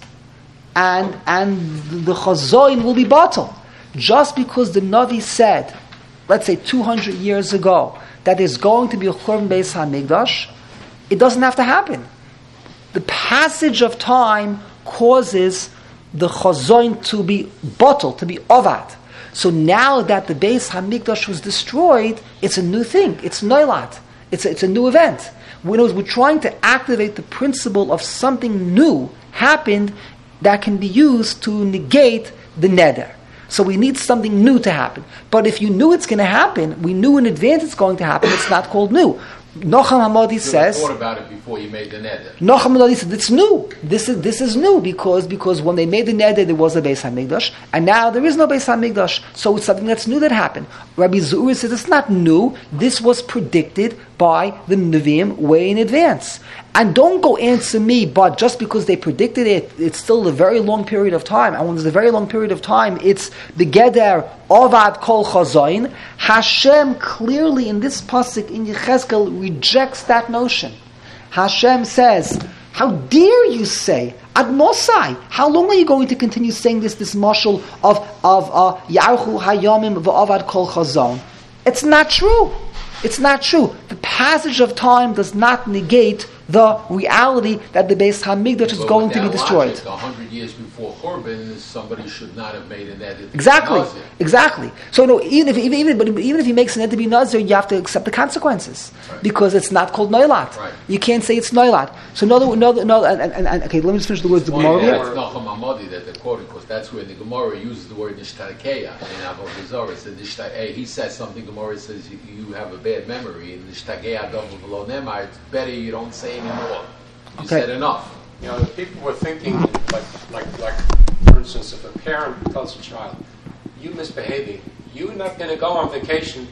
S1: and and the chazon will be bottled. Just because the Navi said, let's say two hundred years ago, that there's going to be a Churban Beis HaMikdash, it doesn't have to happen. The passage of time causes the chazon to be bottled, to be ovad. So now that the Beis HaMikdash was destroyed, it's a new thing. It's noilat. It's a, it's a new event. We're, we're trying to activate the principle of something new happened that can be used to negate the neder. So we need something new to happen. But if you knew it's going to happen, we knew in advance it's going to happen, it's not called new. Nocham Hamadi says,
S2: you thought about it before you made the neder.
S1: Nocham Hamadi said, it's new. This is this is new because because when they made the neder, there was a Beis HaMikdash, and now there is no Beis HaMikdash. So it's something that's new that happened. Rabbi Zuhri says it's not new. This was predicted by the Nevi'im way in advance. And don't go answer me, but just because they predicted it, it's still a very long period of time. And when there's a very long period of time, it's begeder ovad kol chazayin. Hashem clearly in this pasuk in Yechezkel rejects that notion. Hashem says, how dare you say, ad mosai, how long are you going to continue saying this, this mashal of, of uh, yarchu hayamim v'ovad kol chazon? It's not true. It's not true. The passage of time does not negate the reality that the Beis HaMikdash is
S2: But
S1: going
S2: with
S1: to be
S2: that
S1: destroyed.
S2: Logic, a hundred years before Churban, somebody should not have made an edit.
S1: Exactly,
S2: Nazir.
S1: exactly. So no, even if even even, but even if he makes an ed to be nazir, you have to accept the consequences
S2: Right.
S1: because it's not called noilat.
S2: Right.
S1: You can't say it's noilat. So another, another, another and, and, and okay, let me just finish the words of the
S2: Well,
S1: Gemara.
S2: yeah, that's Nachum Hamadi that they're quoting, because that's where the Gemara uses the word nishtakeya in Avodah Zarah. So nishtake- he says something. Gemara says you, you have a bad memory, and nishtakeya adavu v'lo nemar. It's better you don't say anymore. You
S1: Okay.
S2: said enough.
S5: You know, people were thinking, like, like, like, for instance, if a parent tells a child, "You misbehaving, you're not going to go on vacation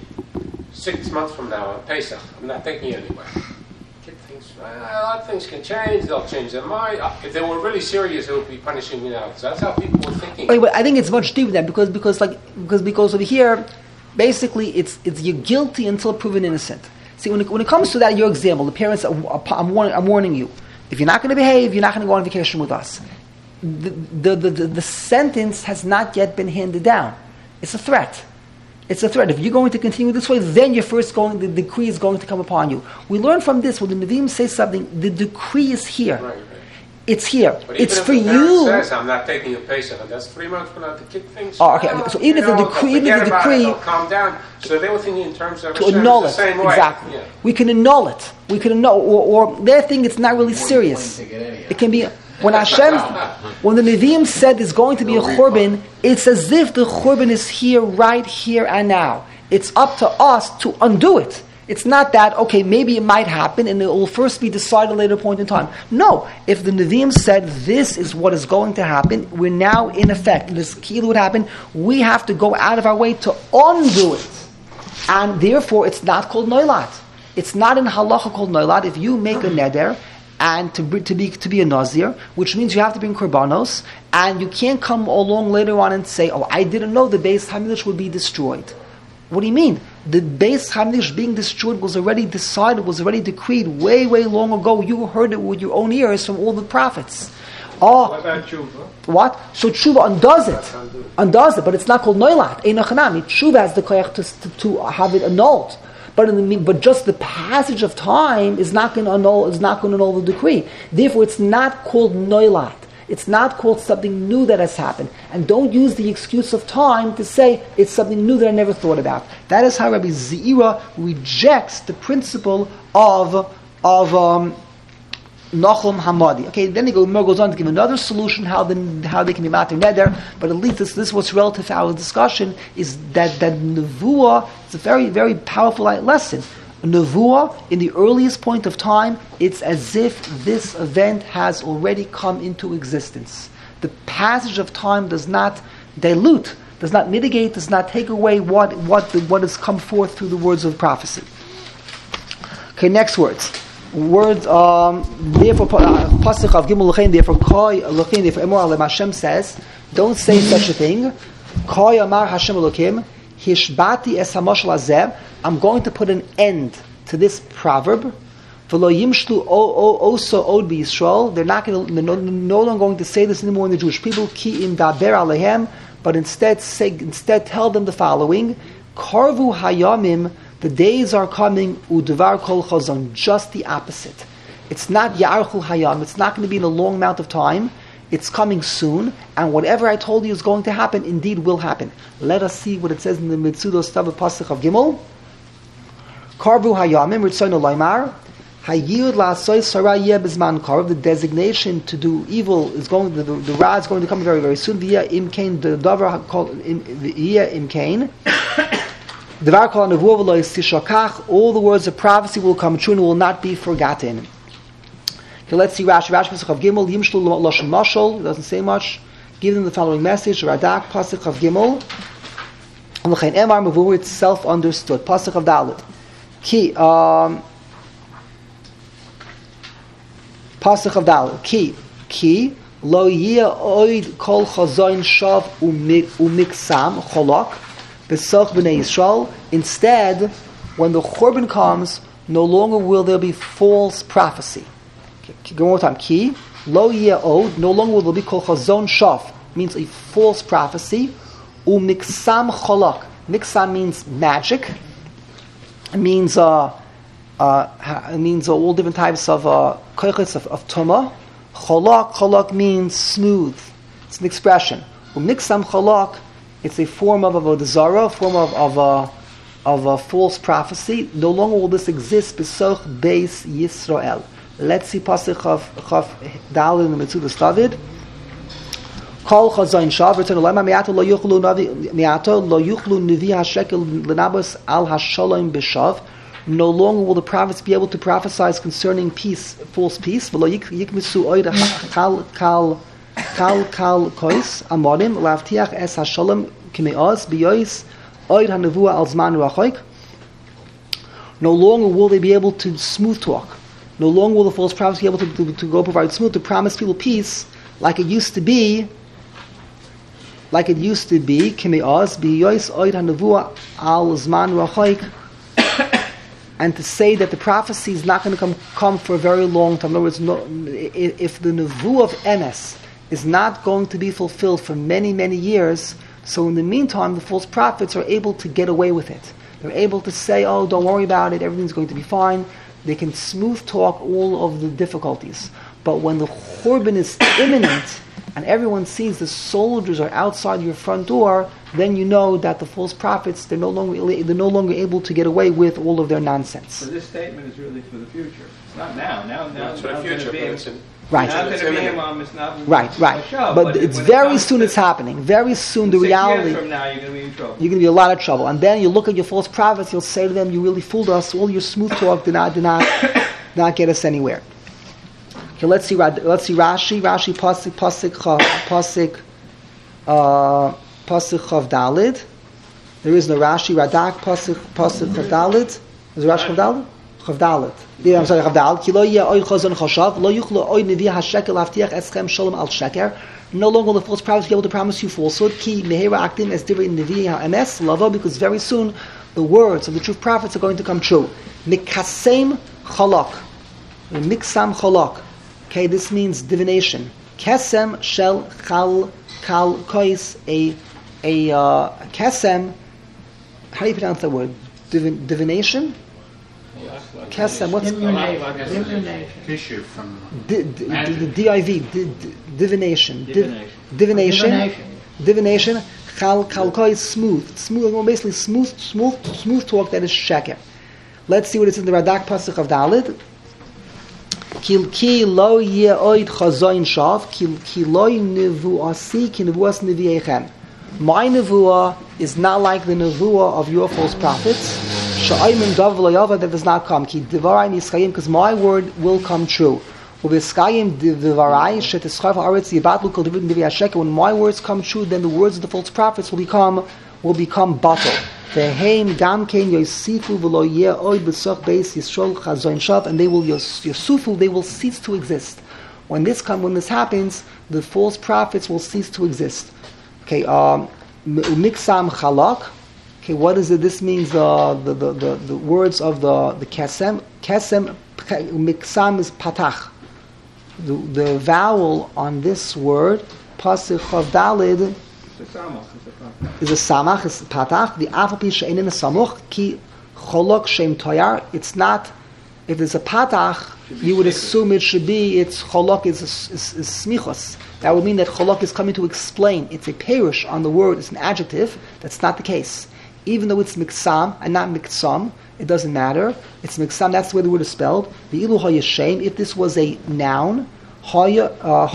S5: six months from now on Pesach. I'm not taking you anywhere." Kid thinks, well, a lot of things can change. They'll change their mind. If they were really serious, they would be punishing me now. So that's how people were thinking.
S1: Wait, wait, I think it's much deeper than that because because like because because over here, basically it's it's you're guilty until proven innocent. See, when it, when it comes to that, your example, the parents, are, I'm warning, I'm warning you. If you're not going to behave, you're not going to go on vacation with us. The, the, the, the, the sentence has not yet been handed down. It's a threat. It's a threat. If you're going to continue this way, then you're first going, the decree is going to come upon you. We learn from this, when the Nevi'im say something, the decree is here.
S5: Right, right.
S1: It's here.
S5: But even
S1: It's
S5: if
S1: for
S5: the parent
S1: you.
S5: says, "I'm not taking a Pesach," and that's three months from now, the kid thinks,
S1: Oh, okay.
S5: "Well,
S1: So even
S5: you
S1: if the
S5: know,
S1: decree-
S5: they'll
S1: even if the
S5: forget about it,
S1: decree-
S5: they'll calm down." So they were thinking in terms of
S1: To
S5: Hashem
S1: annul
S5: the
S1: it.
S5: same way.
S1: Exactly.
S5: Yeah.
S1: We can annul it. We can annul, or, or their thing, it's not really serious.
S2: Plain ticket anyhow.
S1: It can be, when Hashem, when the Nevi'im said there's going to be a Churban, it's as if the Churban is here, right here and now. It's up to us to undo it. It's not that, okay, maybe it might happen and it will first be decided at a later point in time. No. If the Nevi'im said this is what is going to happen, we're now in effect. This key would happen. We have to go out of our way to undo it. And therefore, it's not called noilat. It's not in halacha called noilat. If you make a neder and to be, to be to be a nazir, which means you have to bring korbanos, and you can't come along later on and say, "Oh, I didn't know the Beis HaMikdash would be destroyed." What do you mean? The Beis HaMikdash being destroyed was already decided, was already decreed way, way long ago. You heard it with your own ears from all the prophets. Oh,
S3: What about tshuva?
S1: what? So tshuva undoes it, undoes it, but it's not called noilat. Einachanami. Tshuva has the koyach to, to, to have it annulled. But in the but just the passage of time is not going to annul is not going to annul the decree. Therefore, it's not called noilat. It's not called something new that has happened. And don't use the excuse of time to say it's something new that I never thought about. That is how Rabbi Zeira rejects the principle of of um, Nachum Hamadi. Okay, then he goes on to give another solution how the, how they can be matir neder. But at least this, this what's relative to our discussion is that that nevuah is a very very powerful lesson. Nevuah, in the earliest point of time, it's as if this event has already come into existence. The passage of time does not dilute, does not mitigate, does not take away what what the, what has come forth through the words of prophecy. Okay, next words. Words. Um, therefore, pasuk of Gimel Lechein. Therefore, Koi Lechein. Therefore, Emor Alem Hashem says, don't say such a thing. Koi Amar Hashem Elokim. Hishbati es hamoshel hazeh. I'm going to put an end to this proverb. V'lo yimshlu oso od b'Yisrael. They're not going to, they're no, no longer going to say this anymore in the Jewish people. Ki im daber alehem. But instead, say, instead tell them the following: Karvu hayamim. The days are coming. U'devar kol chazon. Just the opposite. It's not yarchul hayam. It's not going to be in a long amount of time. It's coming soon, and whatever I told you is going to happen, indeed will happen. Let us see what it says in the Mitzudos Stav Pasuk of Gimel. Karbu hayamim ritzono laimar hayir la'asoy sarah yeh bezman karv. The designation to do evil is going. The, the, the rod is going to come very very soon. Via imkain the davar called via imkain. Devar kol nevuah v'lo yistishakach. All the words of prophecy will come true and will not be forgotten. Okay, let's see Rashi. Rashi Pasuk of Gimel. Yimshlu lashon mashal. Doesn't say much. Give them the following message. Radak Pasuk of Gimel. L'chein emar mavur. It's self-understood. Pasuk of Dalet. Ki. Um, Pasuk of Dalet. Ki. Ki. Lo yeh oid kol chazoin shav umiksam cholok b'soch b'nei Yisrael. Instead, when the Churban comes, no longer will there be false prophecy. Go one more time. Ki lo yeh od. No longer will there be kol chazon shaf. Means a false prophecy. U miksam cholak. Miksam means magic. It means uh, uh, it means uh, all different types of uh, koiches of, of tuma. Cholak cholak means smooth. It's an expression. U miksam cholak. It's a form of avodah zarah, a form of of a of a false prophecy. No longer will this exist. Besoch beis Yisrael. Let's see Pasuk of Chaf Dal in the Mitzudas David. Kol chazayin shav return lema miato lo yuchlu navi miato lo yuchlu nevi hashekel lenabos al hashalom b'shav. No longer will the prophets be able to prophesy concerning peace, false peace. V'lo yikmisu oid kal kal kal kal kois amodim lavtiach es hashalom k'me'oz b'yois oid hanevua al zman rachoik. No longer will they be able to smooth talk. No longer will the false prophets be able to, to, to go provide smooth, to promise people peace, like it used to be, like it used to be, and to say that the prophecy is not going to come, come for a very long time. In other words, no, if the nevuah of Emes is not going to be fulfilled for many, many years, so in the meantime, the false prophets are able to get away with it. They're able to say, oh, don't worry about it, everything's going to be fine. They can smooth talk all of the difficulties. But when the Churban is imminent and everyone sees the soldiers are outside your front door, then you know that the false prophets, they're no longer they're no longer able to get away with all of their nonsense.
S3: So this statement is really for the future. It's not now. Now, now
S5: it's for the future, but it's in,
S1: right.
S3: Not going to be a mom, it's not
S1: right, right.
S3: Show,
S1: but,
S3: but
S1: it's
S3: it,
S1: very it soon it's happening. Very soon the
S3: six
S1: reality.
S3: Years from now, you're going to be in trouble.
S1: You're going to be in a lot of trouble. And then you look at your false prophets, you'll say to them, you really fooled us. All your smooth talk did not, did not, did not get us anywhere. Okay, let's see. Let's see Rashi. Rashi pasuk pasuk pasuk uh, pasuk chav dalid. There is no Rashi. Radak pasuk pasuk chav dalid. Is there Rashi chav dalid? Chav dalid. Yeah, I'm sorry. Chav dalid. Ki lo yeh oy chazon chashav lo yuchlo oy nevi hashekel avtiach eschem shalom al sheker. No longer will the false prophets be able to promise you falsehood. Ki mehera aktim es divrei nevi ha'emes lavo, because very soon the words of the true prophets are going to come true. Mikasem chalak, miksam chalak. Okay, this means divination. Kesem shel chal kal kois, a a uh, kesem. How do you pronounce that word? Divin, divination. Kesem. What's
S4: Tissue from
S1: D- d- d- D I V, d- d- divination, Div-
S3: Divination.
S1: divination, divination. Chal kalkoi, smooth, smooth. Well, basically, smooth, smooth, smooth talk that is sheker. Let's see what it's in the Radak Pasuk of Dalid. Ki ki lo ye oid chazoin shav, ki ki lo nevuasi ki nevuas neviechem. My nevuah is not like the nevuah of your false prophets. Sha'ayim dav v'layava, that does not come. Ki divarai niskayim, because my word will come true. U'v'skayim divarai sheteschar ha'aretz yibatlu kol divid nevi hasheket. When my words come true, then the words of the false prophets will become will become bottled. Ve'heim gam kein yosifu v'lo yeh oid b'soch beis yisrael chazoin shav, and they will yos, yosufu, they will cease to exist. When this come, when this happens, the false prophets will cease to exist. Okay, um, miksam chalak. Okay, what is it? This means uh, the, the, the, the words of the, the kesem. Kesem, miksam is patach. The, the vowel on this word, pasuk chav dalid, is a samach, is patach. The afapi she'enin samuch, ki cholok shem toyar. It's not, if there's a patach, you would assume it should be, it's cholok is, is, is smichos. That would mean that cholok is coming to explain. It's a perush on the word, it's an adjective. That's not the case. Even though it's miksam and not miksam, it doesn't matter. It's miksam, that's the way the word is spelled. The ilu hayashem, if this was a noun, haya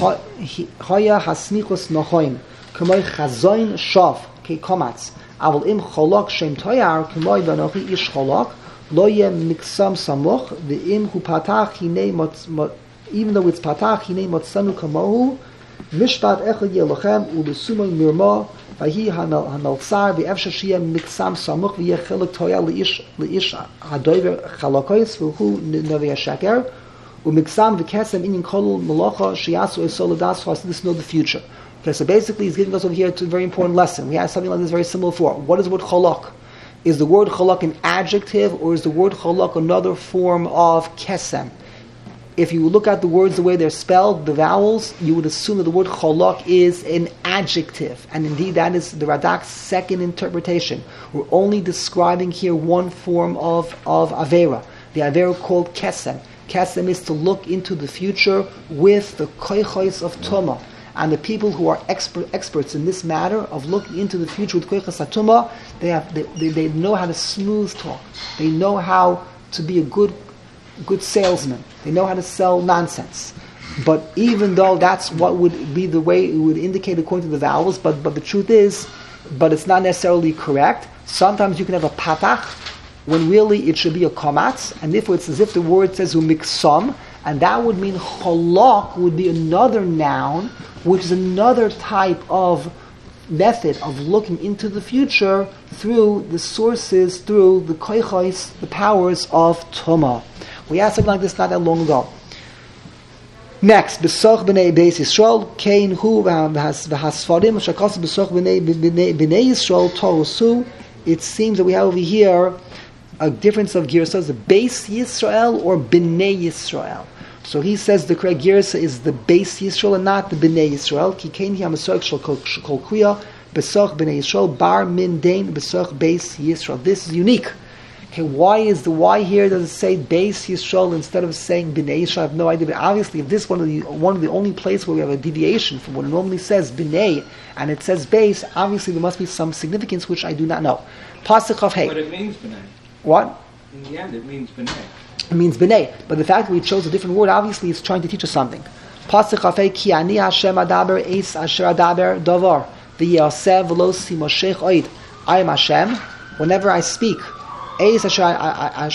S1: haya hasmichos nochoim, k'moy chazoin shav, ke komatz. Aval im cholok shem toyar, k'moy vanochi ish cholok, lo ye miksam samuch, v'im hu patach hinei mot, even though it's patach hinei motzanu kamohu, mishpat echad yelochem u'lesumoy mirma, v'hi hanaltzar v'efsha shiyah miksam samuch v'yeh chelok toyar leish leish hadoiver chalokois v'hu nevi hashaker u'miksam v'kesem inin kol melacha shiyasu esol das for us to know the future. Okay, so basically he's giving us over here to a very important lesson. We have something like this very similar before. What is the word cholok? Is the word cholok an adjective, or is the word cholok another form of kesem? If you look at the words the way they're spelled, the vowels, you would assume that the word cholok is an adjective. And indeed, that is the Radak's second interpretation. We're only describing here one form of, of Avera, the Avera called Kesem. Kesem is to look into the future with the koichos of Tumah. And the people who are expert, experts in this matter of looking into the future with koichos of Tumah, they, have, they, they, they know how to smooth talk. They know how to be a good good salesman. They know how to sell nonsense. But even though that's what would be the way it would indicate according to the vowels, but, but the truth is, but it's not necessarily correct. Sometimes you can have a patach, when really it should be a komatz, and therefore it's as if the word says umiksam, and that would mean cholok would be another noun, which is another type of method of looking into the future through the sources, through the koichos, the powers of Tumah. We asked something like this not that long ago. Next, Besoch b'nei Beis Yisrael, Kein hu v'hasfarim, Shakos Besoch b'nei Yisrael, Torusu. It seems that we have over here a difference of girsas, the Beis Yisrael or B'nei Yisrael. So he says the correct girsa is the Beis Yisrael and not the B'nei Yisrael. Ki kein hi ha'masoch shel kol kriya, Besoch b'nei Yisrael, bar min dein Besoch Beis Yisrael. This is unique. Okay, why is the why here does it say Beis Yisrael instead of saying B'nei Yisrael? I have no idea. But obviously, if this is one of the one of the only places where we have a deviation from what it normally says B'nei and it says Beis, obviously there must be some significance which I do not know. Pasuk of Hey.
S3: But it means B'nai.
S1: What?
S3: In the end, it means B'nai.
S1: It means B'nei. But the fact that we chose a different word, obviously, it's trying to teach us something. Pasuk of Hey. Ki ani Hashem adaber eis asher adaber davar v'yaseh v'lo simoshech oid. I am Hashem. Whenever I speak. It's not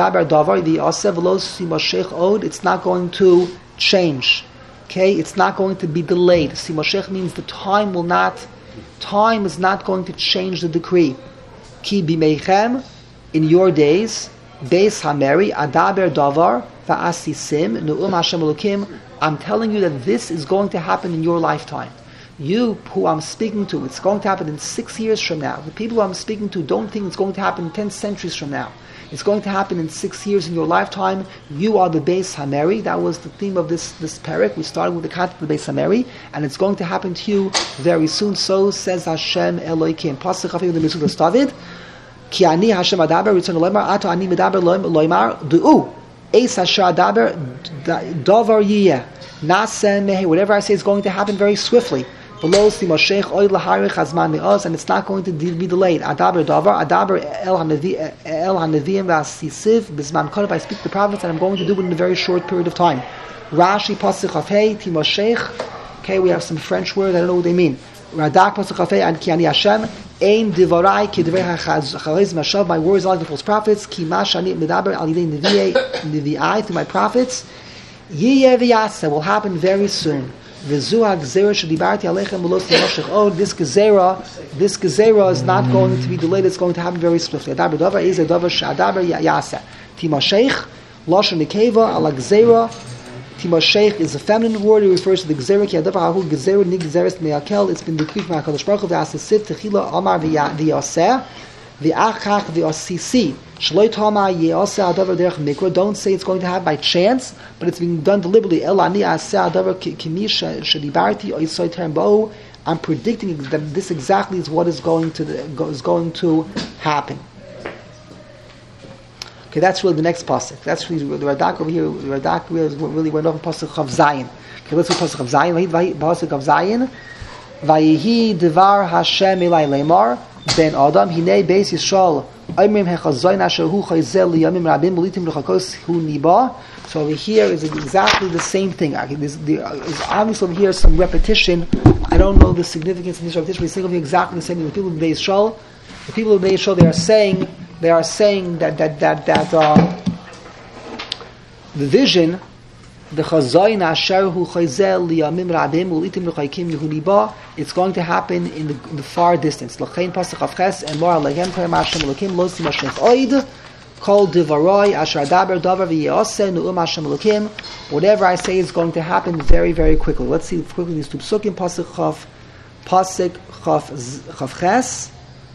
S1: going to change. Okay, it's not going to be delayed. Simoshech means the time will not, time is not going to change the decree. Ki b'meichem, in your days, beis hameri adaber davar va'asisim nu'um Hashem Elokim. I'm telling you that this is going to happen in your lifetime. You who I'm speaking to, it's going to happen in six years from now. The people who I'm speaking to don't think it's going to happen ten centuries from now. It's going to happen in six years in your lifetime. You are the Beis Hameri. That was the theme of this this parak. We started with the concept of the Beis Hameri, and it's going to happen to you very soon. So says Hashem Elokim. Pasuk Chafim the Mesilas David. Ki ani Hashem adaber ritzon loymar ato ani medaber loymar du'u eis asher adaber davar yiyeh naseh mehe. Whatever I say is going to happen very swiftly. Below Simosheich Oid Laharich Hazman Me'oz, and it's not going to be delayed. Adaber Davar, Adaber El Hanavim El Hanavim Vasisiv Bisman Kodev. I speak the prophets, and I'm going to do it in a very short period of time. Rashi Pasuk Chafei Timosheich. Okay, we have some French words. I don't know what they mean. Radak Pasuk Chafei and Ki Ani Hashem Ein Divarai Ki Divrei Hachariz Mashav. My words are like the false prophets. Ki Ma Shani Medaber Al Yidei Nevi'ai Nevi'ai through my prophets. Yiyeh V'Yaseh will happen very soon. Oh, this gezerah, this gezerah is not going to be delayed. It's going to happen very swiftly. Adaber davar is a davar shadaber yaseh. Timosheich, lashon nekeva ala gezerah. Timosheich is a feminine word. It refers to the gezerah. Ki adavar hahu gezerah ni gezeres meyakel. It's been decreed from Hakadosh Baruch Hu. V'asisiv techila amar v'yaseh v'achach v'asisi. Don't say it's going to happen by chance, but it's being done deliberately. I'm predicting that this exactly is what is going to is going to happen. Okay, that's really the next pasuk. That's really the Radak over here. The Radak really went over pasuk of Zion. Okay, let's do pasuk of Zion. Pasuk of Zion. Vayihi devar Hashem elai lemar ben Adam hinei beis Yisrael. So over here is exactly the same thing. There's, there's obviously over here some repetition. I don't know the significance of this repetition. It's going to be exactly the same thing. The people of Bnei Yisrael, the people of Bnei Yisrael, they are saying, they are saying that that that that uh, the vision, the chazayin asher hu chayzel liyamim rabim ulitim l'chaykim yehuniba. It's going to happen in the, in the far distance. L'chein pasuk avches and more lehem koyam Hashem Elokim lo simashech oid kol divaroi asher adaber davar v'yaseh nu'um Hashem Elokim. Whatever I say is going to happen very very quickly. Let's see quickly these two psukim. Pasuk chav pasuk chav chavches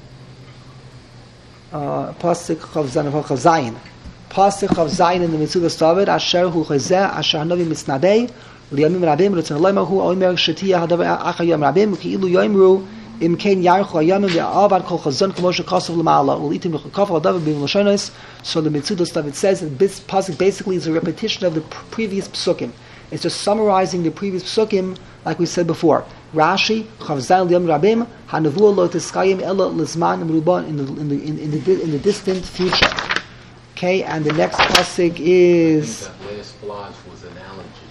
S1: pasuk chav chav zayin. Pasuk of Zion in the Mesilas David, Asher hu chazeh, Asher hanavi misnadei, liyamim rabim, ritzon loyma hu oimer shetiyah hadavar achayom rabim, ki ilu yoimru, im kein yarchu hayamim ve'avad kol chazon k'mo shekasav l'ma'ala, ulitim l'chakafal hadavar b'im l'shonos. So the Mesilas David says that this pasuk basically is a repetition of the previous psukim. It's just summarizing the previous psukim, like we said before. Rashi, chav zayin liyamim rabim, hanavuah lo tiskayim ela l'zman mruban in the in the in the in the distant future. Okay, and the next pasuk is.
S2: I think that last blaj was analogy.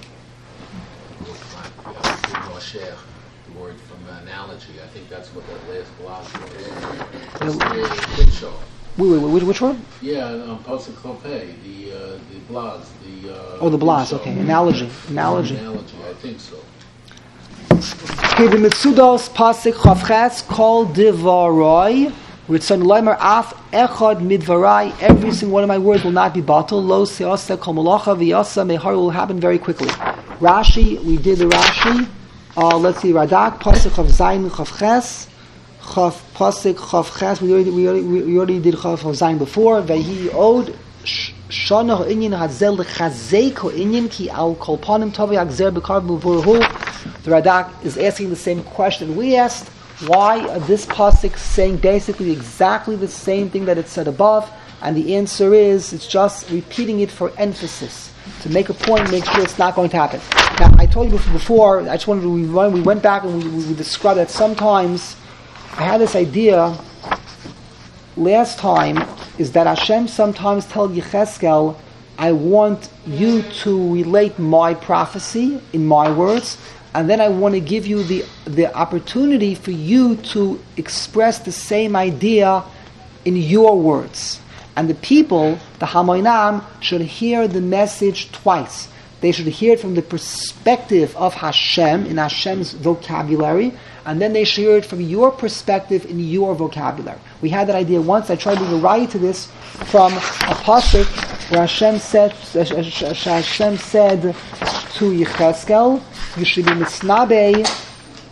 S2: The word from analogy. I think that's what that last blaj was. That's the
S1: Wait, wait, wait, which one?
S2: Yeah, um, pasuk chofei, the uh, the blaz, the. Uh,
S1: oh, the blaz. Okay, analogy, analogy.
S2: Analogy, I think so.
S1: Okay, the Mitzudos pasuk chavches kol divaroi. Ritzon loymer af echad midvarai. Every single one of my words will not be bottled. Lo seosa kol malacha v'yasa mehar will happen very quickly. Rashi, we did the Rashi. Uh, let's see, Radak pasuk of Zayin chavches. Chav pasuk chavches. We already we already we already did chav of Zayin before. Vehi od shana ha'inyan hazel lechazek ha'inyan ki al kol panim tovei agzer b'kar b'vuruhu. The Radak is asking the same question we asked. Why are this pasuk saying basically exactly the same thing that it said above? And the answer is, it's just repeating it for emphasis, to make a point, make sure it's not going to happen. Now, I told you before, I just wanted to, we, we went back and we, we described that sometimes, I had this idea, last time, is that Hashem sometimes tells Yecheskel, I want you to relate my prophecy in my words, and then I want to give you the, the opportunity for you to express the same idea in your words. And the people, the Hamoinam, should hear the message twice. They should hear it from the perspective of Hashem, in Hashem's vocabulary, and then they should hear it from your perspective in your vocabulary. We had that idea once. I tried to write to this from a pasuk where Hashem said, Hashem said to Yecheskel, you should be misnabe,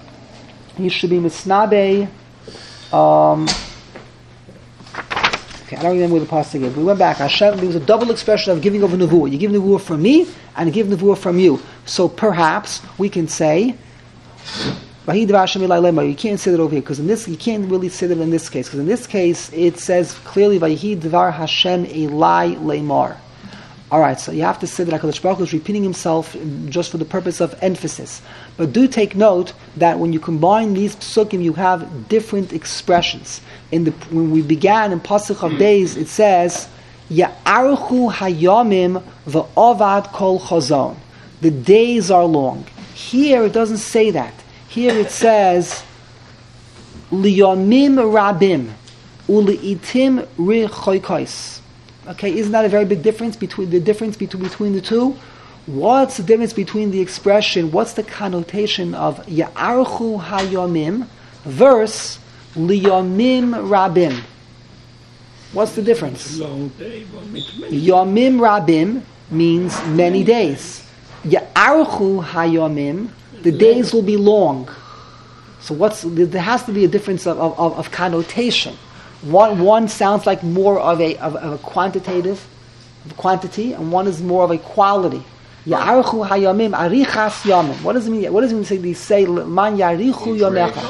S1: you should be misnabe, um, Okay, I don't remember where the pasuk is. We went back. Hashem, there was a double expression of giving of a nevuah. You give nevuah from me, and you give nevuah from you. So perhaps we can say, you can't say that over here, because in this, you can't really say that in this case, because in this case, it says clearly, Vayihi Dvar Hashem Elai Leimar. Alright, so you have to say that HaKadosh Baruch Hu is repeating himself just for the purpose of emphasis. But do take note that when you combine these psukim, you have different expressions. In the when we began in Pasuk of Days, it says, Ya'aruchu hayamim v'ovad kol chazon. The days are long. Here it doesn't say that. Here it says, Liyamim rabim uli'itim richoikos. Okay, isn't that a very big difference between the difference between between the two? What's the difference between the expression? What's the connotation of Ya'aruchu hayamim versus Liyamim rabim? What's the difference?
S6: Long day,
S1: Yamim rabim means many days. Ya'aruchu hayamim, the days will be long. So what's there has to be a difference of, of, of connotation. One one sounds like more of a of, of a quantitative quantity, and one is more of a quality. Ya'aruchu hayamim arichas yamim. What does it mean? What does it mean to say these say man yarichu yamecha?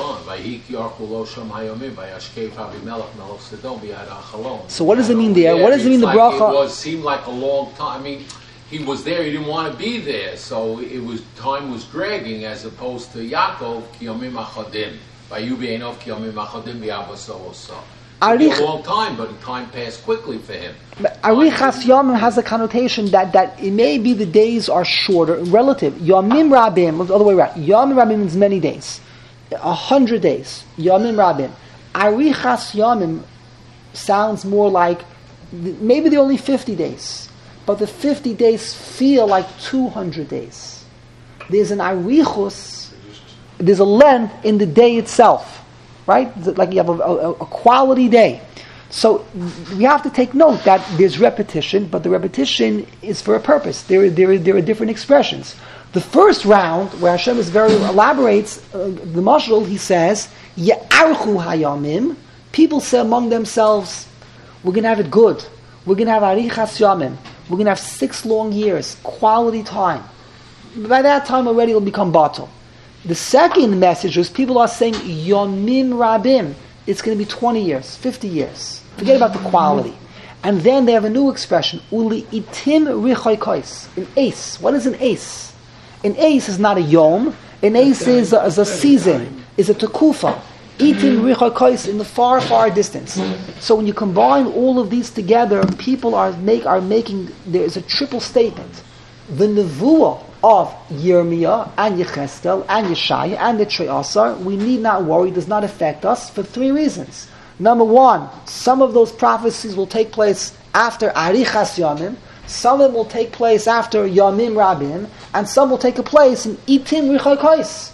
S1: So what does it mean there? What does it mean the bracha?
S2: It was seemed like a long time. I mean, he was there. He didn't want to be there, so it was time was dragging as opposed to Yaakov kiyomim achadim. Vayubeinov kiyomim achadim v'yavaso. It took a long time, but the time passed quickly for him.
S1: Arichas Yamim has a connotation that, that it may be the days are shorter, relative. Yamim Rabim, the other way around. Yamim Rabim means many days. A hundred days. Yamim Rabim. Arichas Yamim sounds more like, maybe they're only fifty days. But the fifty days feel like two hundred days. There's an arichus, there's a length in the day itself. Right? Like you have a, a, a quality day. So we have to take note that there's repetition, but the repetition is for a purpose. There, there, there are different expressions. The first round, where Hashem is very elaborates, uh, the mashal, he says, Ya'archu hayamim. People say among themselves, we're going to have it good. We're going to have arichas yamim. We're going to have six long years, quality time. By that time already it'll become batal. The second message is people are saying Yomim Rabim. It's going to be twenty years, fifty years. Forget about the quality. And then they have a new expression, Uli itim richoikos. An ace. What is an ace? An ace is not a yom. An ace is a, is a season, is a tekufa. Itim richoikos in the far, far distance. So when you combine all of these together, people are make are making, there is a triple statement. The nevuah of Yirmiyah and Yecheskel and Yeshaya and the Treyasar, we need not worry, does not affect us for three reasons. Number one, some of those prophecies will take place after Arichas Yamim, some of them will take place after Yamim Rabim, and some will take a place in Itim Richoikos.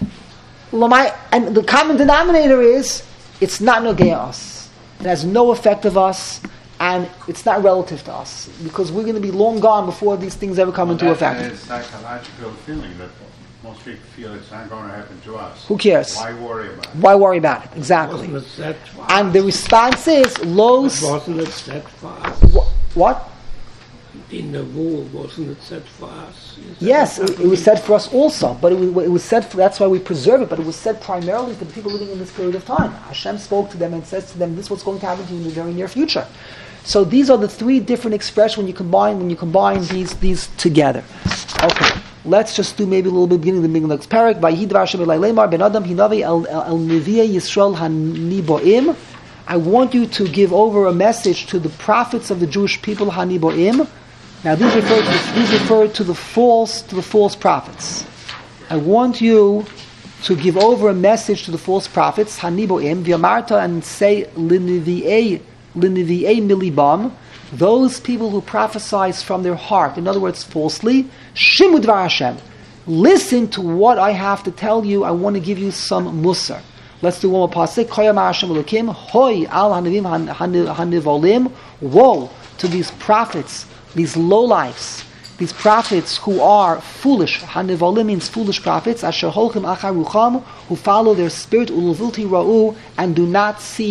S1: And the common denominator is, it's not Nogea us. It has no effect of us, and it's not relative to us, because we're going to be long gone before these things ever come
S4: well,
S1: into effect.
S4: That is a psychological feeling that most people feel it's not going to happen to us.
S1: Who cares?
S4: Why worry about it?
S1: Why worry about it? Exactly.
S6: Wasn't it set fast?
S1: And the response is, Los...
S6: Wasn't it set fast?
S1: Wh- what?
S6: In the war, wasn't it set fast?
S1: Yes, it, it was said for us also, but it was, it was said for, that's why we preserve it, but it was said primarily to the people living in this period of time. Hashem spoke to them and says to them, this is what's going to happen to you in the very near future. So these are the three different expressions when you combine when you combine these these together. Okay, let's just do maybe a little bit beginning of the beginning of the parak. Vayhi dvar Hashem elai leimar ben adam hinavi el el nevi'ei Yisrael haniboim. I want you to give over a message to the prophets of the Jewish people haniboim. Now these refer to, these refer to the false to the false prophets. I want you to give over a message to the false prophets haniboim v'yamarta, and say linevi'ei. L'nevi'ei milibam, those people who prophesize from their heart, in other words, falsely, shimu dvar Hashem, listen to what I have to tell you. I want to give you some musar. Let's do one more pasuk. Koyamar Hashem Elokim, hoi al hanivim hanivolim, woe to these prophets, these lowlifes, these prophets who are foolish. Hanivolim means foolish prophets. Asher holchem achar rucham, who follow their spirit, uluvulti ra'u, and do not see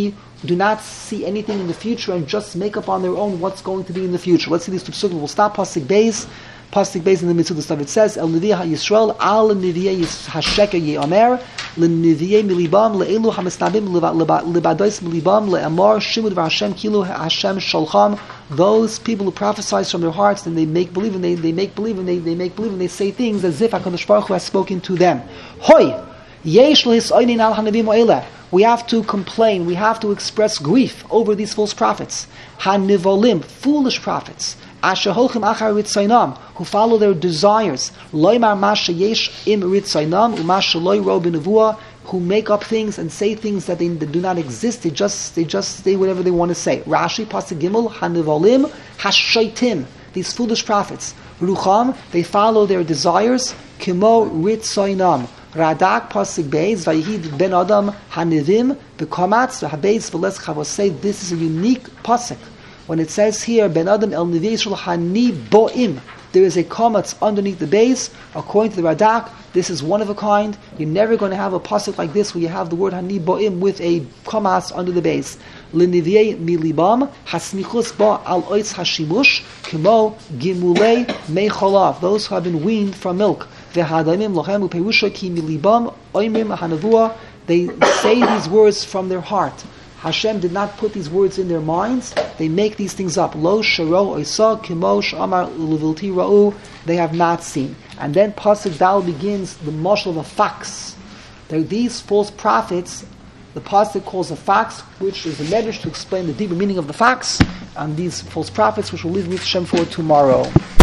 S1: do not see anything in the future and just make up on their own what's going to be in the future. Let's see these two psukim. We'll stop Pasuk Beis. Pasuk Beis in the middle of the stuff. It says, El Neviah Yisrael, Al Neviah Hasheker Ye'omer, Le Neviah Milibam, Le'elu HaMesnabim, Lebadois Milibam, Le'amar, Shimud V'Hashem, Kilu Hashem Sholcham. Those people who prophesy from their hearts, and they make believe, and they, they make believe, and they, they make believe, and they say things as if HaKadosh Baruch Hu has spoken to them. Hoi! Yesh L'Hisoinin Al Hanavim O'eleh. We have to complain, we have to express grief over these false prophets. Hanivolim, foolish prophets. Asher holchim achar ritzaynam, who follow their desires. Loymar masha yesh im ritzaynam, umasha loy ro b'nevuah, who make up things and say things that they, they do not exist. They just they just say whatever they want to say. Rashi pasuk gimel hanivolim hashaitim, these foolish prophets. Rucham, they follow their desires. Kimo ritzaynam. Radak pasuk beis vayihid ben adam hanivim v'kamatz v'habeis v'les chavosei. This is a unique pasuk. When it says here, Ben Adam El Nevi Yisrael Hani Bo'im, there is a kamatz underneath the base. According to the Radak, this is one of a kind. You're never going to have a pasuk like this where you have the word Hani Bo'im with a kamatz under the base. L'Nevi'ei milibam hasmichus ba al oitz hashimush kimo gimulei meicholav. Those who have been weaned from milk. V'hadamim lochem u'perusha ki milibam oimim hanavua. They say these words from their heart. Hashem did not put these words in their minds. They make these things up. Lo sharo oisa kimo shamar ulevilti ra'u. They have not seen. And then Pasuk Dal begins the mashal of a fox. There are these false prophets. The Pasuk calls a fox, which is the medrash to explain the deeper meaning of the fox, and these false prophets, which we'll leave with Hashem for tomorrow.